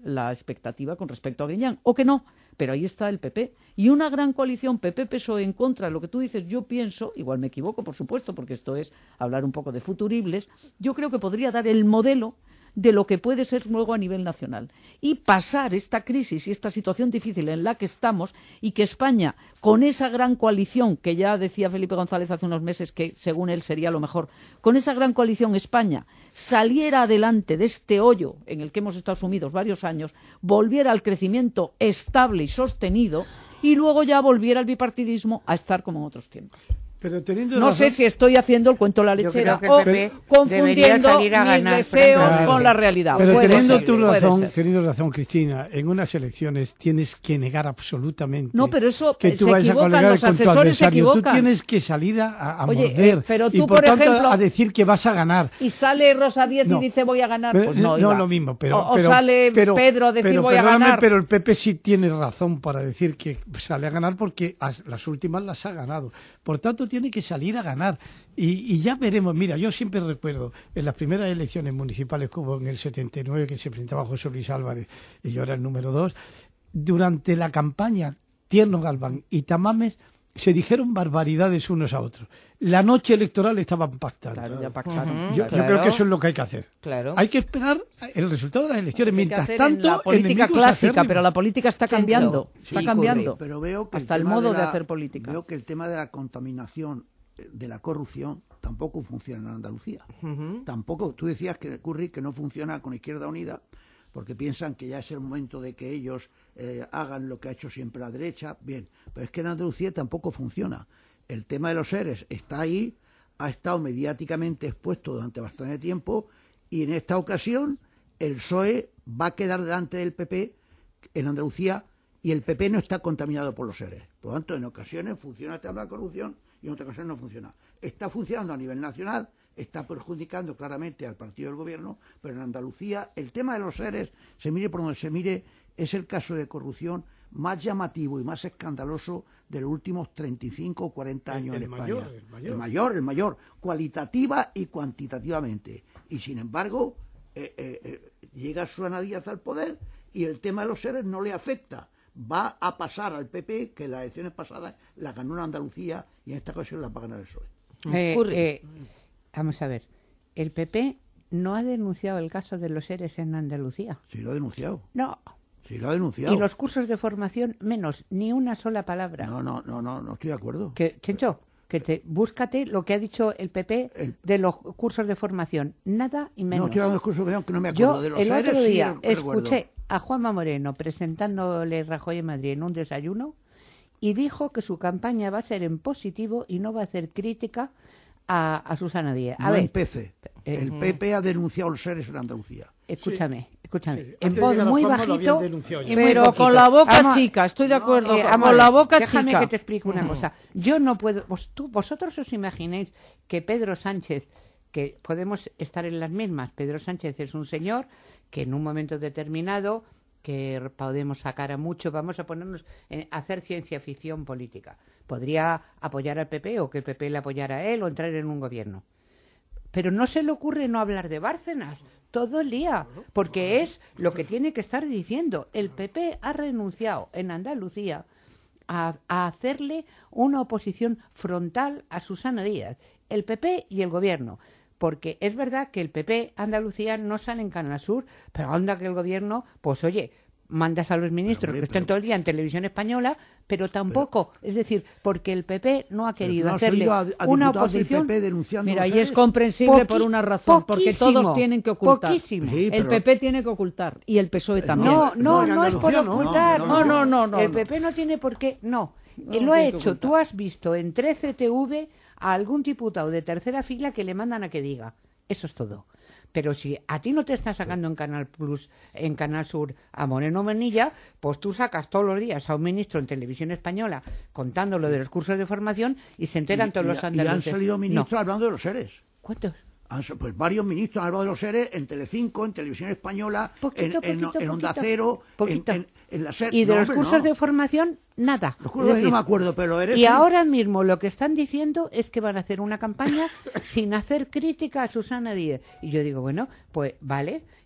la expectativa con respecto a Griñán, o que no, pero ahí está el P P. Y una gran coalición P P P S O E en contra de lo que tú dices, yo pienso, igual me equivoco, por supuesto, porque esto es hablar un poco de futuribles, yo creo que podría dar el modelo de lo que puede ser luego a nivel nacional y pasar esta crisis y esta situación difícil en la que estamos, y que España, con esa gran coalición que ya decía Felipe González hace unos meses que según él sería lo mejor, con esa gran coalición España saliera adelante de este hoyo en el que hemos estado sumidos varios años, volviera al crecimiento estable y sostenido y luego ya volviera al bipartidismo a estar como en otros tiempos. Pero teniendo no razón, sé si estoy haciendo el cuento de la lechera o confundiendo salir a mis ganar, deseos claro, con la realidad. Pero Puede teniendo ser, tu puede razón, ser. teniendo razón, Cristina, en unas elecciones tienes que negar absolutamente No, pero eso, que eh, tú se vayas a equivocan, colegar los con tu asesores se adversario. Tú equivocan. tienes que salir a, a Oye, morder eh, pero y tú, por, por tanto ejemplo- a decir que vas a ganar. Y sale Rosa Díez No. y dice voy a ganar, Pero, pues no, no oiga. lo mismo, pero, o, o pero- sale pero- Pedro a decir pero, voy a perdóname, ganar. pero el P P sí tiene razón para decir que sale a ganar porque as- las últimas las ha ganado. Por tanto, tiene que salir a ganar. Y, y ya veremos. Mira, yo siempre recuerdo en las primeras elecciones municipales que hubo en el setenta y nueve, que se presentaba José Luis Álvarez y yo era el número dos, durante la campaña Tierno Galván y Tamames se dijeron barbaridades unos a otros. La noche electoral estaban pactando. Claro, ya pactaron. Ujú. Yo, yo Claro. creo que eso es lo que hay que hacer. Claro. Hay que esperar el resultado de las elecciones. Hay que Mientras hacer tanto, en la política enemigos clásica, acérrimos. pero la política está Chencho. cambiando, Sí, está cambiando. Pero veo que hasta el tema modo de, la- hacer política. Veo que el tema de la contaminación, eh, de la corrupción, tampoco funciona en Andalucía. Ujú. Tampoco, tú decías que Curry que no funciona con Izquierda Unida porque piensan que ya es el momento de que ellos eh, hagan lo que ha hecho siempre la derecha. Bien, pero es que en Andalucía tampoco funciona. El tema de los seres está ahí, ha estado mediáticamente expuesto durante bastante tiempo y en esta ocasión el P S O E va a quedar delante del P P en Andalucía y el P P no está contaminado por los seres. Por lo tanto, en ocasiones funciona el tema de la corrupción y en otras ocasiones no funciona. Está funcionando a nivel nacional, está perjudicando claramente al partido del gobierno, pero en Andalucía el tema de los seres, se mire por donde se mire, es el caso de corrupción más llamativo y más escandaloso de los últimos treinta y cinco o cuarenta años El- en el España. mayor, el mayor. el mayor, el mayor, cualitativa y cuantitativamente. Y sin embargo, eh, eh, eh, llega Susana Díaz al poder y el tema de los seres no le afecta. Va a pasar al P P, que las elecciones pasadas la ganó en Andalucía y en esta ocasión la va a ganar el P S O E. Eh, Curry. eh, vamos a ver, el P P no ha denunciado el caso de los seres en Andalucía. Sí lo ha denunciado, No. sí lo ha denunciado. Y los cursos de formación, menos, ni una sola palabra. No, no, no, no, no estoy de acuerdo. Que, Chencho, que te búscate lo que ha dicho el P P El- de los cursos de formación. Nada y No menos. estoy hablando de discurso de que no me acuerdo. Yo de los el seres, otro sí día lo recuerdo. escuché a Juanma Moreno presentándole Rajoy en Madrid en un desayuno y dijo que su campaña va a ser en positivo y no va a hacer crítica a, a Susana Díaz. A No ver, empece. eh, El P P ha denunciado los seres en Andalucía. escúchame, escúchame. Sí, En antes de voz llegar a muy Juanma lo habían bajito denunciado ya. y muy Pero poquito. con la boca Vamos- chica, estoy de acuerdo, Eh, con vamos a la ver, boca déjame chica. que te explique una cosa. Yo no puedo. Vos, tú, vosotros os imagináis que Pedro Sánchez, que podemos estar en las mismas. Pedro Sánchez es un señor que en un momento determinado, que podemos sacar a mucho, vamos a ponernos en- a hacer ciencia ficción política. Podría apoyar al P P o que el P P le apoyara a él o entrar en un gobierno. Pero no se le ocurre no hablar de Bárcenas todo el día, porque es lo que tiene que estar diciendo. El P P ha renunciado en Andalucía a, a hacerle una oposición frontal a Susana Díaz, el P P y el gobierno. Porque es verdad que el P P Andalucía no sale en Canal Sur, pero anda que el gobierno, pues oye, mandas a los ministros hombre, que estén pero- todo el día en televisión española, pero tampoco, es decir, porque el P P no ha querido no has hacerle oído a- a una diputados del oposición. P P denunciando Mira, los y es seres. comprensible por Poqui- una razón, porque todos poquísimo, tienen que ocultar. poquísimo. Sí, El pero- P P tiene que ocultar y el P S O E también. No, no, No, en no es por Andalucía no. ocultar. No, no, no, no, no, El no. P P no tiene por qué. No. No, Él lo ha tiene que hecho. ocultar. Tú has visto en trece T V a algún diputado de tercera fila que le mandan a que diga. Eso es todo. Pero si a ti no te está sacando en Canal Plus, en Canal Sur, a Moreno Manilla, pues tú sacas todos los días a un ministro en televisión española contando lo de los cursos de formación y se enteran Y- todos y- los y andaluces. han salido ministros No. hablando de los seres. ¿Cuántos? Han sa- Pues varios ministros han hablado de los seres en Telecinco, en Televisión Española, Poquito, en, en- poquito, en Onda poquito, Cero, en, poquito. en- en la SER. Y de No, los hombre, cursos no. de formación, nada. Los cursos Es de- no me acuerdo, pero eres Y un- ahora mismo lo que están diciendo es que van a hacer una campaña sin hacer crítica a Susana Díaz. Y yo digo, bueno, pues vale.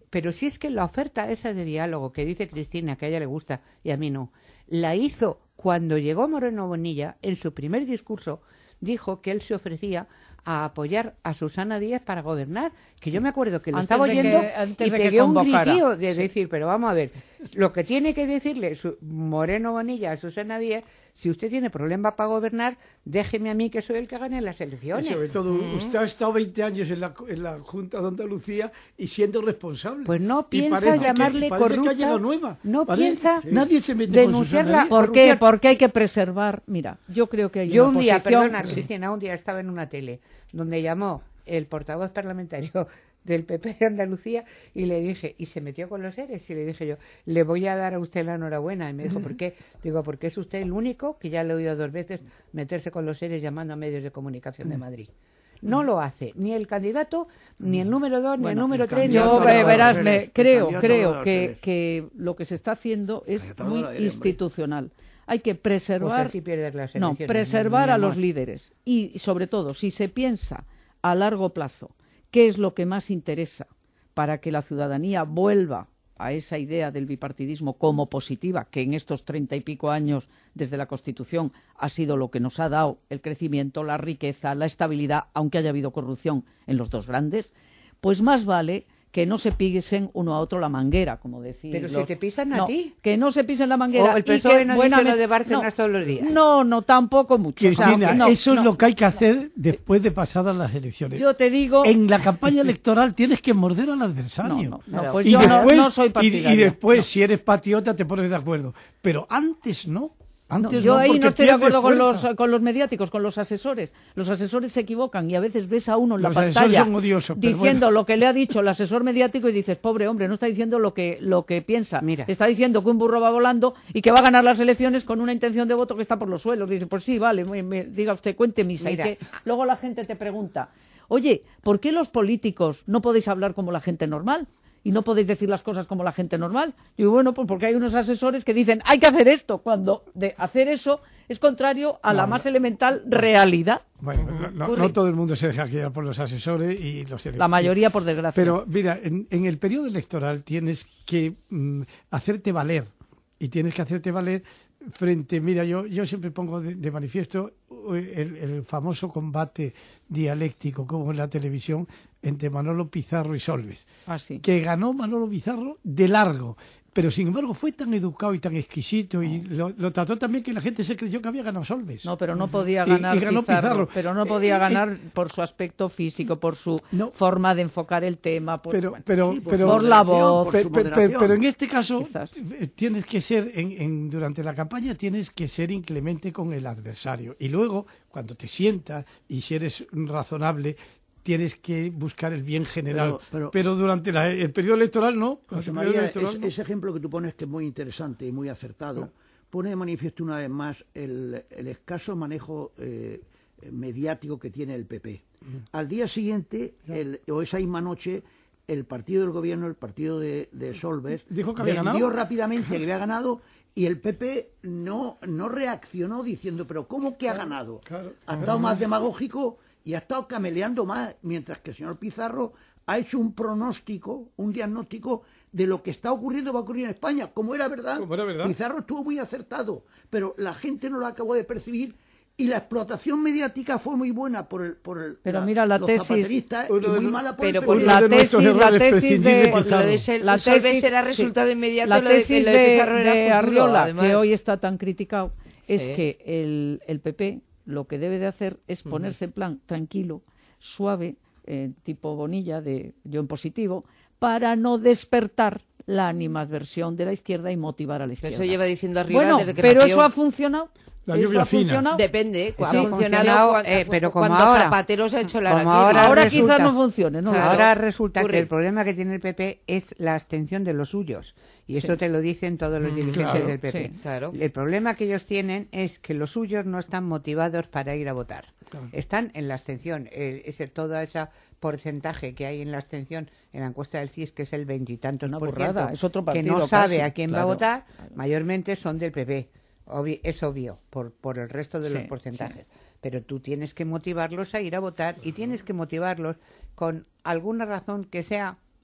pero si es que la oferta esa de diálogo que dice Cristina, que a ella le gusta y a mí no, la hizo cuando llegó Moreno Bonilla, en su primer discurso, dijo que él se ofrecía a apoyar a Susana Díaz para gobernar, que sí. Yo me acuerdo que lo antes estaba oyendo que, y pegué un gritillo de sí. decir, pero vamos a ver, lo que tiene que decirle su, Moreno Bonilla a Susana Díaz, si usted tiene problema para gobernar, déjeme a mí que soy el que gane las elecciones. Y sobre todo, mm. usted ha estado veinte años en la, en la Junta de Andalucía y siendo responsable. Pues no piensa llamarle que, corrupta, que nueva. no ¿Vale? piensa sí. Nadie se mete denunciarla. ¿Por qué? Porque hay que preservar, mira, yo creo que hay yo una un día, posición... perdona Cristina, un día estaba en una tele donde llamó el portavoz parlamentario del P P de Andalucía y le dije, y se metió con los seres y le dije yo, le voy a dar a usted la enhorabuena. Y me dijo, ¿por qué? Digo, porque es usted el único, que ya le he oído dos veces, meterse con los seres llamando a medios de comunicación de Madrid. No lo hace ni el candidato, ni el número dos, bueno, ni el número tres. Yo, ni el verás, me, me, creo, creo que, que lo que se está haciendo es muy institucional. Hay que preservar, pues no, preservar a los líderes y, sobre todo, si se piensa a largo plazo qué es lo que más interesa para que la ciudadanía vuelva a esa idea del bipartidismo como positiva, que en estos treinta y pico años desde la Constitución ha sido lo que nos ha dado el crecimiento, la riqueza, la estabilidad, aunque haya habido corrupción en los dos grandes, pues más vale que no se pisen uno a otro la manguera, como decía. Pero los... si te pisan a no, ti. Que no se pisen la manguera. O el P S O E y que no buenamente... dice lo de Bárcenas no, todos los días. No, no, tampoco mucho. Cristina, o sea, no, eso no, es lo que hay que hacer después de pasadas las elecciones. Yo te digo... En la campaña electoral tienes que morder al adversario. No, no, no pues y yo después, no, no soy partidaria. Y, y después, no. si eres patriota, te pones de acuerdo. Pero antes no. Antes no, yo no, ahí no estoy de acuerdo con los, fuerza. con los mediáticos, con los asesores. Los asesores se equivocan y a veces ves a uno en la los pantalla son odiosos, diciendo bueno. lo que le ha dicho el asesor mediático y dices, pobre hombre, no está diciendo lo que, lo que piensa. Mira. Está diciendo que un burro va volando y que va a ganar las elecciones con una intención de voto que está por los suelos. Dice, pues sí, vale, me, me, diga usted, cuente misa. Y que luego la gente te pregunta, oye, ¿por qué los políticos no podéis hablar como la gente normal? Y no podéis decir las cosas como la gente normal. Y digo, bueno, pues porque hay unos asesores que dicen, hay que hacer esto, cuando de hacer eso es contrario a no, la más no, elemental no, realidad. Bueno, no, no, no todo el mundo se deja guiar por los asesores y los... La mayoría, por desgracia. Pero mira, en, en el periodo electoral tienes que mm, hacerte valer. Y tienes que hacerte valer frente... Mira, yo, yo siempre pongo de, de manifiesto el, el famoso combate dialéctico, como en la televisión, entre Manolo Pizarro y Solbes, ah, sí. que ganó Manolo Pizarro de largo, pero sin embargo fue tan educado y tan exquisito y lo, lo trató también que la gente se creyó que había ganado Solbes. No, pero no podía ganar y, y ganó Pizarro, Pizarro, pero no podía eh, ganar eh, por su aspecto físico, por su no, forma de enfocar el tema, por, pero, bueno, pero, sí, por, pero, por la voz. Por pero, pero, pero en este caso Quizás. tienes que ser, en, en, durante la campaña tienes que ser inclemente con el adversario y luego cuando te sientas y si eres razonable tienes que buscar el bien general, pero, pero, pero durante la, el periodo electoral no. José María, electoral, es, no. Ese ejemplo que tú pones que es muy interesante y muy acertado, no. pone de manifiesto una vez más el, el escaso manejo eh, mediático que tiene el P P. Mm. Al día siguiente, el, o esa misma noche, el partido del gobierno, el partido de, de Solbes, dijo que había vendió ganado rápidamente que había ganado y el P P no, no reaccionó diciendo, pero ¿cómo que ha claro, ganado? Claro, ha claro. estado más demagógico y ha estado cameleando más, mientras que el señor Pizarro ha hecho un pronóstico, un diagnóstico de lo que está ocurriendo, va a ocurrir en España. Como era verdad, Como era verdad. Pizarro estuvo muy acertado, pero la gente no lo acabó de percibir y la explotación mediática fue muy buena por el por el pero la, mira la los tesis zapateristas y muy mala por pero el por la de tesis la tesis de, de lo de ser, la tesis tesis era resultado sí, inmediato la lo de, tesis lo de, de Pizarro era de futuro, Arriola además. que hoy está tan criticado es sí. que el, el P P lo que debe de hacer es ponerse en plan tranquilo, suave, eh, tipo Bonilla de yo en positivo, para no despertar la animadversión de la izquierda y motivar a la izquierda. Eso lleva diciendo Arriola bueno, desde que pero nació. eso ha funcionado. La ¿Eso lluvia ha fina. funcionado? Depende, Eso ha sí, funcionado, funcionado cuando, eh, pero como cuando ahora, Zapatero se ha hecho la como araquiri. ahora Ahora resulta, quizás no funcione, ¿no? Claro. Ahora resulta Ocurre. que el problema que tiene el P P es la abstención de los suyos. Y eso Sí. te lo dicen todos los dirigentes claro, del P P. sí, claro. El problema que ellos tienen es que los suyos no están motivados para ir a votar. Claro. Están en la abstención. El, ese, todo ese porcentaje que hay en la abstención en la encuesta del C I S, que es el veintitantos Una por burrada, ciento, es otro que partido no sabe casi, a quién claro, va a votar, claro. mayormente son del P P. Obvi- es obvio, por, por el resto de Sí, los porcentajes. Sí. Pero tú tienes que motivarlos a ir a votar y tienes que motivarlos con alguna razón que sea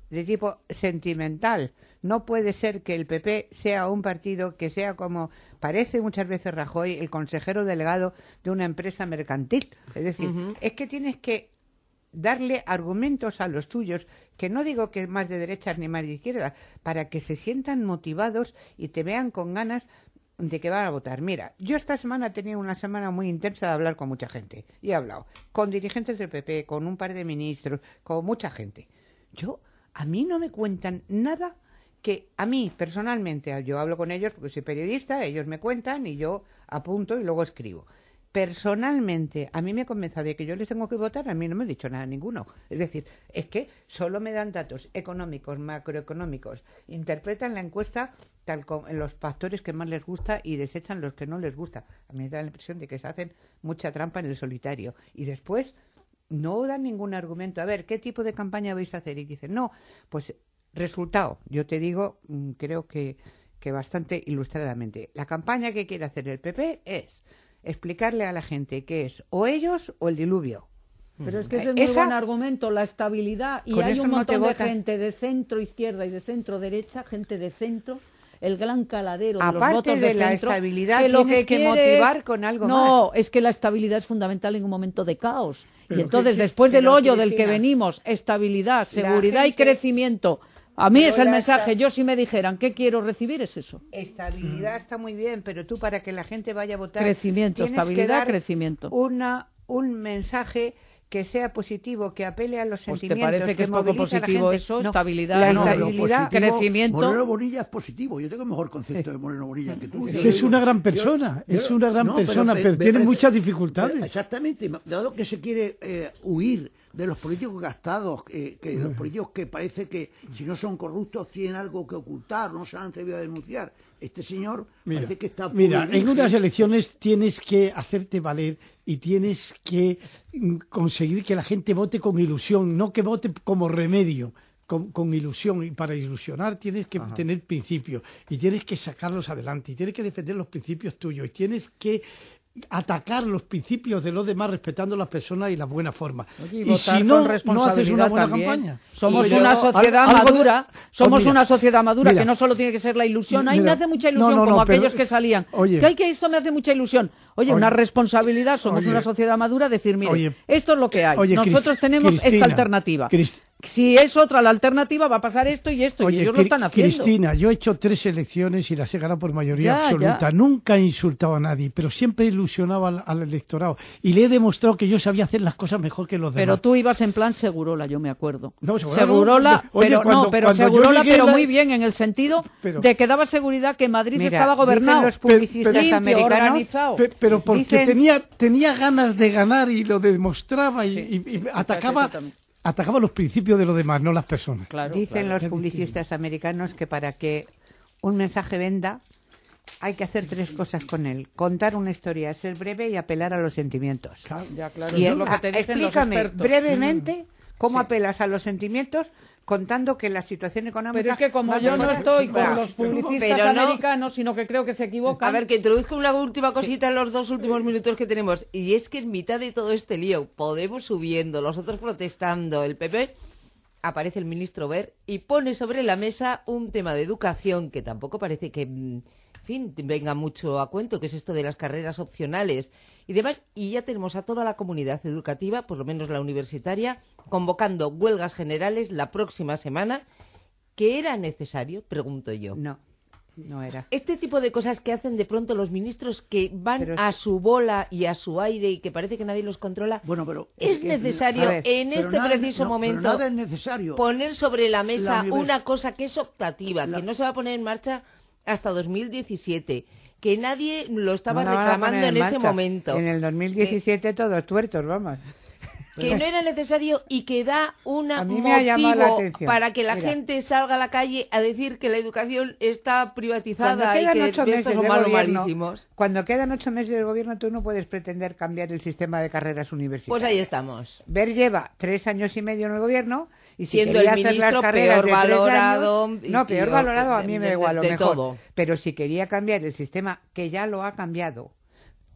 de tipo sentimental. No puede ser que el P P sea un partido que sea como parece muchas veces Rajoy, el consejero delegado de una empresa mercantil. Es decir, uh-huh. es que tienes que darle argumentos a los tuyos, que no digo que más de derechas ni más de izquierdas, para que se sientan motivados y te vean con ganas de que van a votar. Mira, yo esta semana he tenido una semana muy intensa de hablar con mucha gente. Y he hablado con dirigentes del P P, con un par de ministros, con mucha gente. Yo, a mí no me cuentan nada que a mí, personalmente, yo hablo con ellos porque soy periodista, ellos me cuentan y yo apunto y luego escribo. Personalmente, a mí me convence de que yo les tengo que votar, a mí no me he dicho nada ninguno. Es decir, es que solo me dan datos económicos, macroeconómicos, interpretan la encuesta tal como en los factores que más les gusta y desechan los que no les gusta. A mí me da la impresión de que se hacen mucha trampa en el solitario. Y después no dan ningún argumento. A ver, ¿qué tipo de campaña vais a hacer? Y dicen, no, pues resultado. Yo te digo, creo que, que bastante ilustradamente. La campaña que quiere hacer el P P es explicarle a la gente que es o ellos o el diluvio. Pero es que ese es muy Esa, buen argumento, la estabilidad. Y hay un no montón de votan. gente de centro izquierda y de centro derecha, gente de centro, el gran caladero de Aparte los votos de, de la centro, estabilidad, que lo tienes que, que quiere motivar es... con algo no, más. es que la estabilidad es fundamental en un momento de caos. Pero Y entonces, ¿qué- después del pero, hoyo del que Cristina, venimos, estabilidad, seguridad y gente- crecimiento. A mí Pero es el la mensaje. esta- Yo si me dijeran, ¿qué quiero recibir? Es eso. Estabilidad está muy bien, pero tú para que la gente vaya a votar Crecimiento, tienes que estabilidad, dar crecimiento. Una, un mensaje que sea positivo, que apele a los Pues, ¿te sentimientos. parece que es poco movilice a la positivo gente. eso? No, Estabilidad, la no, pero estabilidad, positivo, crecimiento. Moreno Bonilla es positivo. Yo tengo mejor concepto de Moreno Bonilla que tú. Sí, es una gran persona, Yo- es yo- una gran no, persona, me- pero, me tiene parece- muchas dificultades. Exactamente, dado que se quiere eh, huir de los políticos gastados, eh, que los políticos que parece que si no son corruptos tienen algo que ocultar, no se han atrevido a denunciar. Este señor Mira, parece que está... mira, puro en virgen. unas elecciones tienes que hacerte valer y tienes que mm, conseguir que la gente vote con ilusión, no que vote como remedio, con, con ilusión. Y para ilusionar tienes que Ajá. tener principios y tienes que sacarlos adelante y tienes que defender los principios tuyos y tienes que atacar los principios de los demás respetando a las personas y la buena forma. Oye, y y votar si no, con no haces responsabilidad una buena también. campaña. Somos Y yo- una sociedad al- algo de- madura, Oh, somos mira, una sociedad madura mira. que no solo tiene que ser la ilusión. Ahí me Mira, hace mucha no, ilusión, no, no, como pero- aquellos que salían. oye. que hay que esto me hace mucha ilusión. Oye, Oye. una responsabilidad, somos Oye. una sociedad madura, decir, mire, Oye. esto es lo que hay. Oye, Nosotros Cris- tenemos Cristina, esta alternativa. Cris- Si es otra la alternativa, va a pasar esto y esto, y Oye, ellos lo Cri- están haciendo. Cristina, yo he hecho tres elecciones y las he ganado por mayoría Ya, absoluta. ya. Nunca he insultado a nadie, pero siempre he ilusionado al, al electorado. Y le he demostrado que yo sabía hacer las cosas mejor que los demás. Pero tú ibas en plan Segurola, yo me acuerdo. No, Segurola Segurola, no. Oye, pero cuando- no, pero cuando yo Segurola, llegué pero la- muy bien en el sentido Pero- de que daba seguridad que Madrid Mira, estaba gobernado. dicen los Pero- publicistas pero- limpio, americanos, organizado. Pe- pero porque Dicen- tenía tenía ganas de ganar y lo demostraba y, Sí, y- y sí, atacaba exactamente. atacaba los principios de los demás, no las personas. Claro, dicen claro. los publicistas americanos que para que un mensaje venda hay que hacer tres cosas con él: contar una historia, ser breve y apelar a los sentimientos. Ya, claro, Y eso en- es lo que te a- dicen los explícame expertos. brevemente cómo Sí. apelas a los sentimientos contando que la situación económica... Pero es que como va yo no mejor. estoy con Va. los publicistas Pero no- americanos, sino que creo que se equivocan. A ver, que introduzco una última cosita en los dos últimos minutos que tenemos. Y es que en mitad de todo este lío, Podemos subiendo, los otros protestando, el P P, aparece el ministro Wert y pone sobre la mesa un tema de educación que tampoco parece que, mm, en fin, venga mucho a cuento, que es esto de las carreras opcionales y demás. Y ya tenemos a toda la comunidad educativa, por lo menos la universitaria, convocando huelgas generales la próxima semana. ¿Que era necesario? Pregunto yo. No, no era. Este tipo de cosas que hacen de pronto los ministros que van Pero es- a su bola y a su aire y que parece que nadie los controla, Bueno, pero... es que- necesario a ver, en pero este nada- preciso no, pero momento nada es necesario. poner sobre la mesa La univers- una cosa que es optativa, La- que no se va a poner en marcha hasta dos mil diecisiete, que nadie lo estaba No la van a reclamando poner en, ese marcha. momento. En el dos mil diecisiete todos tuertos, vamos. Que no era necesario y que da un A mí me ha llamado la motivo atención. para que la Mira. gente salga a la calle a decir que la educación está Cuando privatizada y quedan que ocho estos meses son de malos gobierno, malísimos. cuando quedan ocho meses de gobierno, tú no puedes pretender cambiar el sistema de carreras Pues universitarias. ahí estamos. Ver lleva tres años y medio en el gobierno y si Siendo quería el hacer ministro las carreras peor de tres valorado años- y no, peor peor valorado a de- mí me de- da igual, lo de mejor. todo. Pero si quería cambiar el sistema, que ya lo ha cambiado,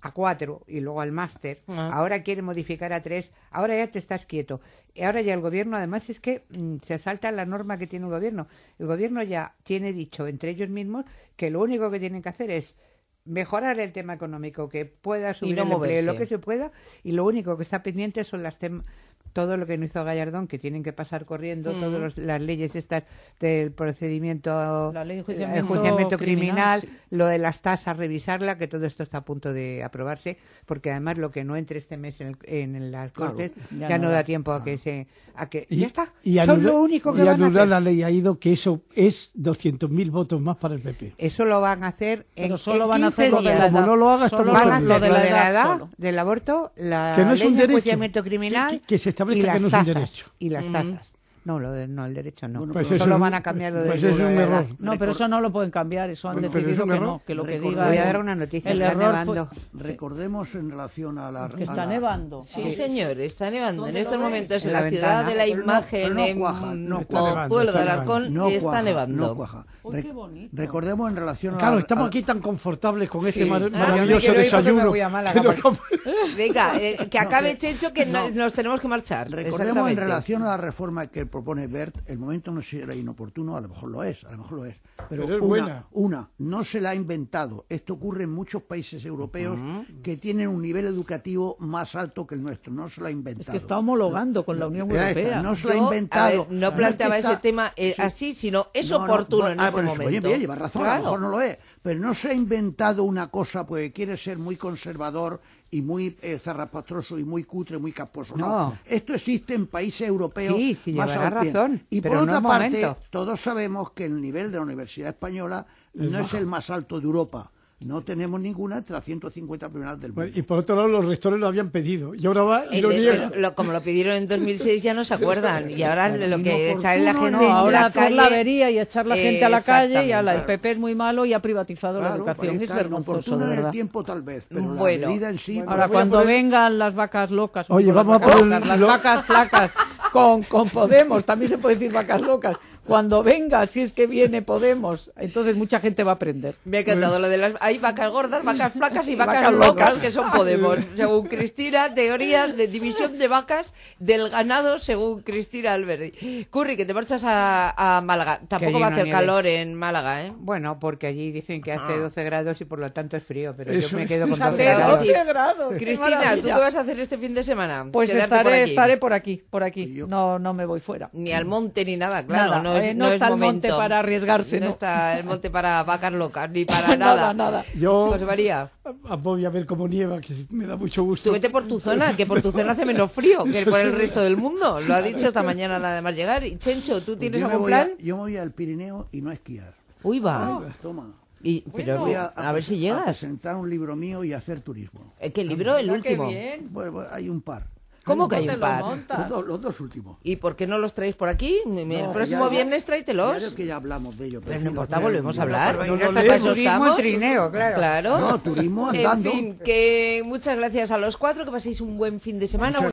a cuatro y luego al máster, Ah. ahora quiere modificar a tres, ahora ya te estás quieto. Y ahora ya el gobierno, además es que mm, se salta la norma que tiene el gobierno. El gobierno ya tiene dicho entre ellos mismos que lo único que tienen que hacer es mejorar el tema económico, que pueda subir no el empleo, moverse. lo que se pueda, y lo único que está pendiente son las tem- todo lo que no hizo Gallardón, que tienen que pasar corriendo, Mm. todas las leyes estas del procedimiento, La ley de eh, enjuiciamiento enjuiciamiento criminal, criminal, sí. lo de las tasas, revisarla, que todo esto está a punto de aprobarse, porque además lo que no entre este mes en, el- en las Claro, Cortes ya ya, no no da. da tiempo a que se... A que, Y, ya está, y son anula- lo único que y van a anular hacer. la ley ha ido, que eso es doscientos mil votos más para el P P. Eso lo van a hacer en, Pero solo en van a quince hacer lo de días. la Como edad. no lo haga, Solo estamos Van a perdidos. hacer lo de la edad, solo. del aborto, la Que no es ley un de derecho. enjuiciamiento criminal Que- que- que se establezca y las que no es un tasas, derecho. y las tasas. No, lo de- no, el derecho no. Bueno, Pues pero eso Solo es un- van a cambiar lo de pues la eso es un edad. error. No, pero eso no lo pueden cambiar, eso han Bueno, pero decidido es un que error. no, que lo que Recordemos- diga... Voy a el- dar una noticia. El está error nevando. fue... Recordemos en relación a la... Que a está la- nevando. Sí, señor, está nevando. En ¿Dónde estos lo ves? momentos en, En la, la ciudad ventana. de la Pero no- imagen pero no en cuaja, no Está nevando, Pozuelo está de nevando. Alarcón No está cuaja, nevando. no cuaja. Uy, Re- qué bonito. Recordemos en relación a... Claro, la- estamos a- aquí tan confortables con este Sí. mar- Ah, yo me maravilloso quiero ir porque me desayuno. voy a Málaga, que nos porque- Venga, eh, que acabe Chencho, que no- nos tenemos que marchar. Recordemos en Exactamente. relación a la reforma que propone Bert, el momento no será inoportuno, a lo mejor lo es, a lo mejor lo es. Pero, Pero es una, buena. una, no se la ha inventado. Esto ocurre en muchos países europeos que tienen un nivel educativo más alto que el nuestro. No se la ha inventado. Es que está homologando con la Unión Ya está, Europea. no se lo ha Yo, inventado. a ver, no es planteaba que está- ese tema eh, sí. así, sino es No, no, oportuno bueno, en ah, este bueno, sí, momento. Oye, bien, lleva razón, a Claro. lo mejor no lo es. Pero no se ha inventado una cosa porque quiere ser muy conservador y muy eh, zarrapastroso y muy cutre, muy casposo. No. No. Esto existe en países europeos Sí, sí, más llevará al pie. razón, Y por pero no otra es parte, momento. todos sabemos que el nivel de la Universidad Española no es el más alto de Europa. No tenemos ninguna entre las ciento cincuenta primeras del mundo. Y por otro lado, los rectores lo habían pedido. Y ahora va y En lo el- niega. pero lo- como lo pidieron en dos mil seis ya no se acuerdan. Y ahora lo que Inoportuno, sale la gente No, en ahora la hacer calle... la avería y echar la gente a la calle y a la, el Exactamente. P P es muy malo y ha privatizado la Claro, educación. ahí Es está, vergonzoso, inoportuno de en el verdad. tiempo tal vez, pero Bueno. la medida en sí... Bueno, Ahora, voy a cuando poner- vengan las vacas locas, Oye, digo, las vamos a vacas poner locas, las lo- vacas flacas con, con Podemos, también se puede decir vacas locas. Cuando venga, si es que viene Podemos, entonces mucha gente va a aprender. Me ha encantado lo de las... Hay vacas gordas, vacas flacas y vacas, Vacas locas, locas. que son Podemos. Según Cristina, teoría de división de vacas del ganado según Cristina Alberdi. Curry, que te marchas a, a Málaga. Tampoco allí va a no hacer nieve. calor en Málaga, ¿eh? Bueno, porque allí dicen que hace Ah. doce grados y por lo tanto es frío, pero Eso yo me es. quedo con Hace doce Hace grados. sí. doce grados. qué Cristina, ¿tú maravilla. qué vas a hacer este fin de semana? Pues Quedarte por estaré, aquí. estaré por aquí, por aquí. Y yo- No, no me voy fuera. Ni al monte ni nada, claro. Nada, no es, eh, no no es está el momento. monte para arriesgarse, No no. está el monte para vacas locas, ni para Nada, nada. nada. Yo José María, a- voy a ver cómo nieva, que me da mucho gusto. tú vete por tu zona, que por tu zona hace menos frío que Eso por el sí. resto del mundo. Lo ha dicho esta mañana nada más llegar. Y Chencho, ¿tú tienes yo, me algún voy a, plan? yo me voy al Pirineo y no a esquiar. Uy, va. Toma. Y, pero Voy a, ver si a llegas. presentar un libro mío y a hacer turismo. Eh, ¿Qué libro? El Mira, qué último. bien. Bueno, bueno, hay un par. ¿Cómo que hay te un lo par? montas? Los, dos- los dos últimos. ¿Y por qué no los traéis por aquí? El No, próximo ya- viernes Ya tráetelos. es que ya hablamos de ello. Pero no sí, importa, lo- volvemos a hablar. Pero No, ya no, está para el eso turismo estamos. en Trineo, claro. Claro. No, turismo En andando. fin, que muchas gracias a los cuatro, que paséis un buen fin de semana.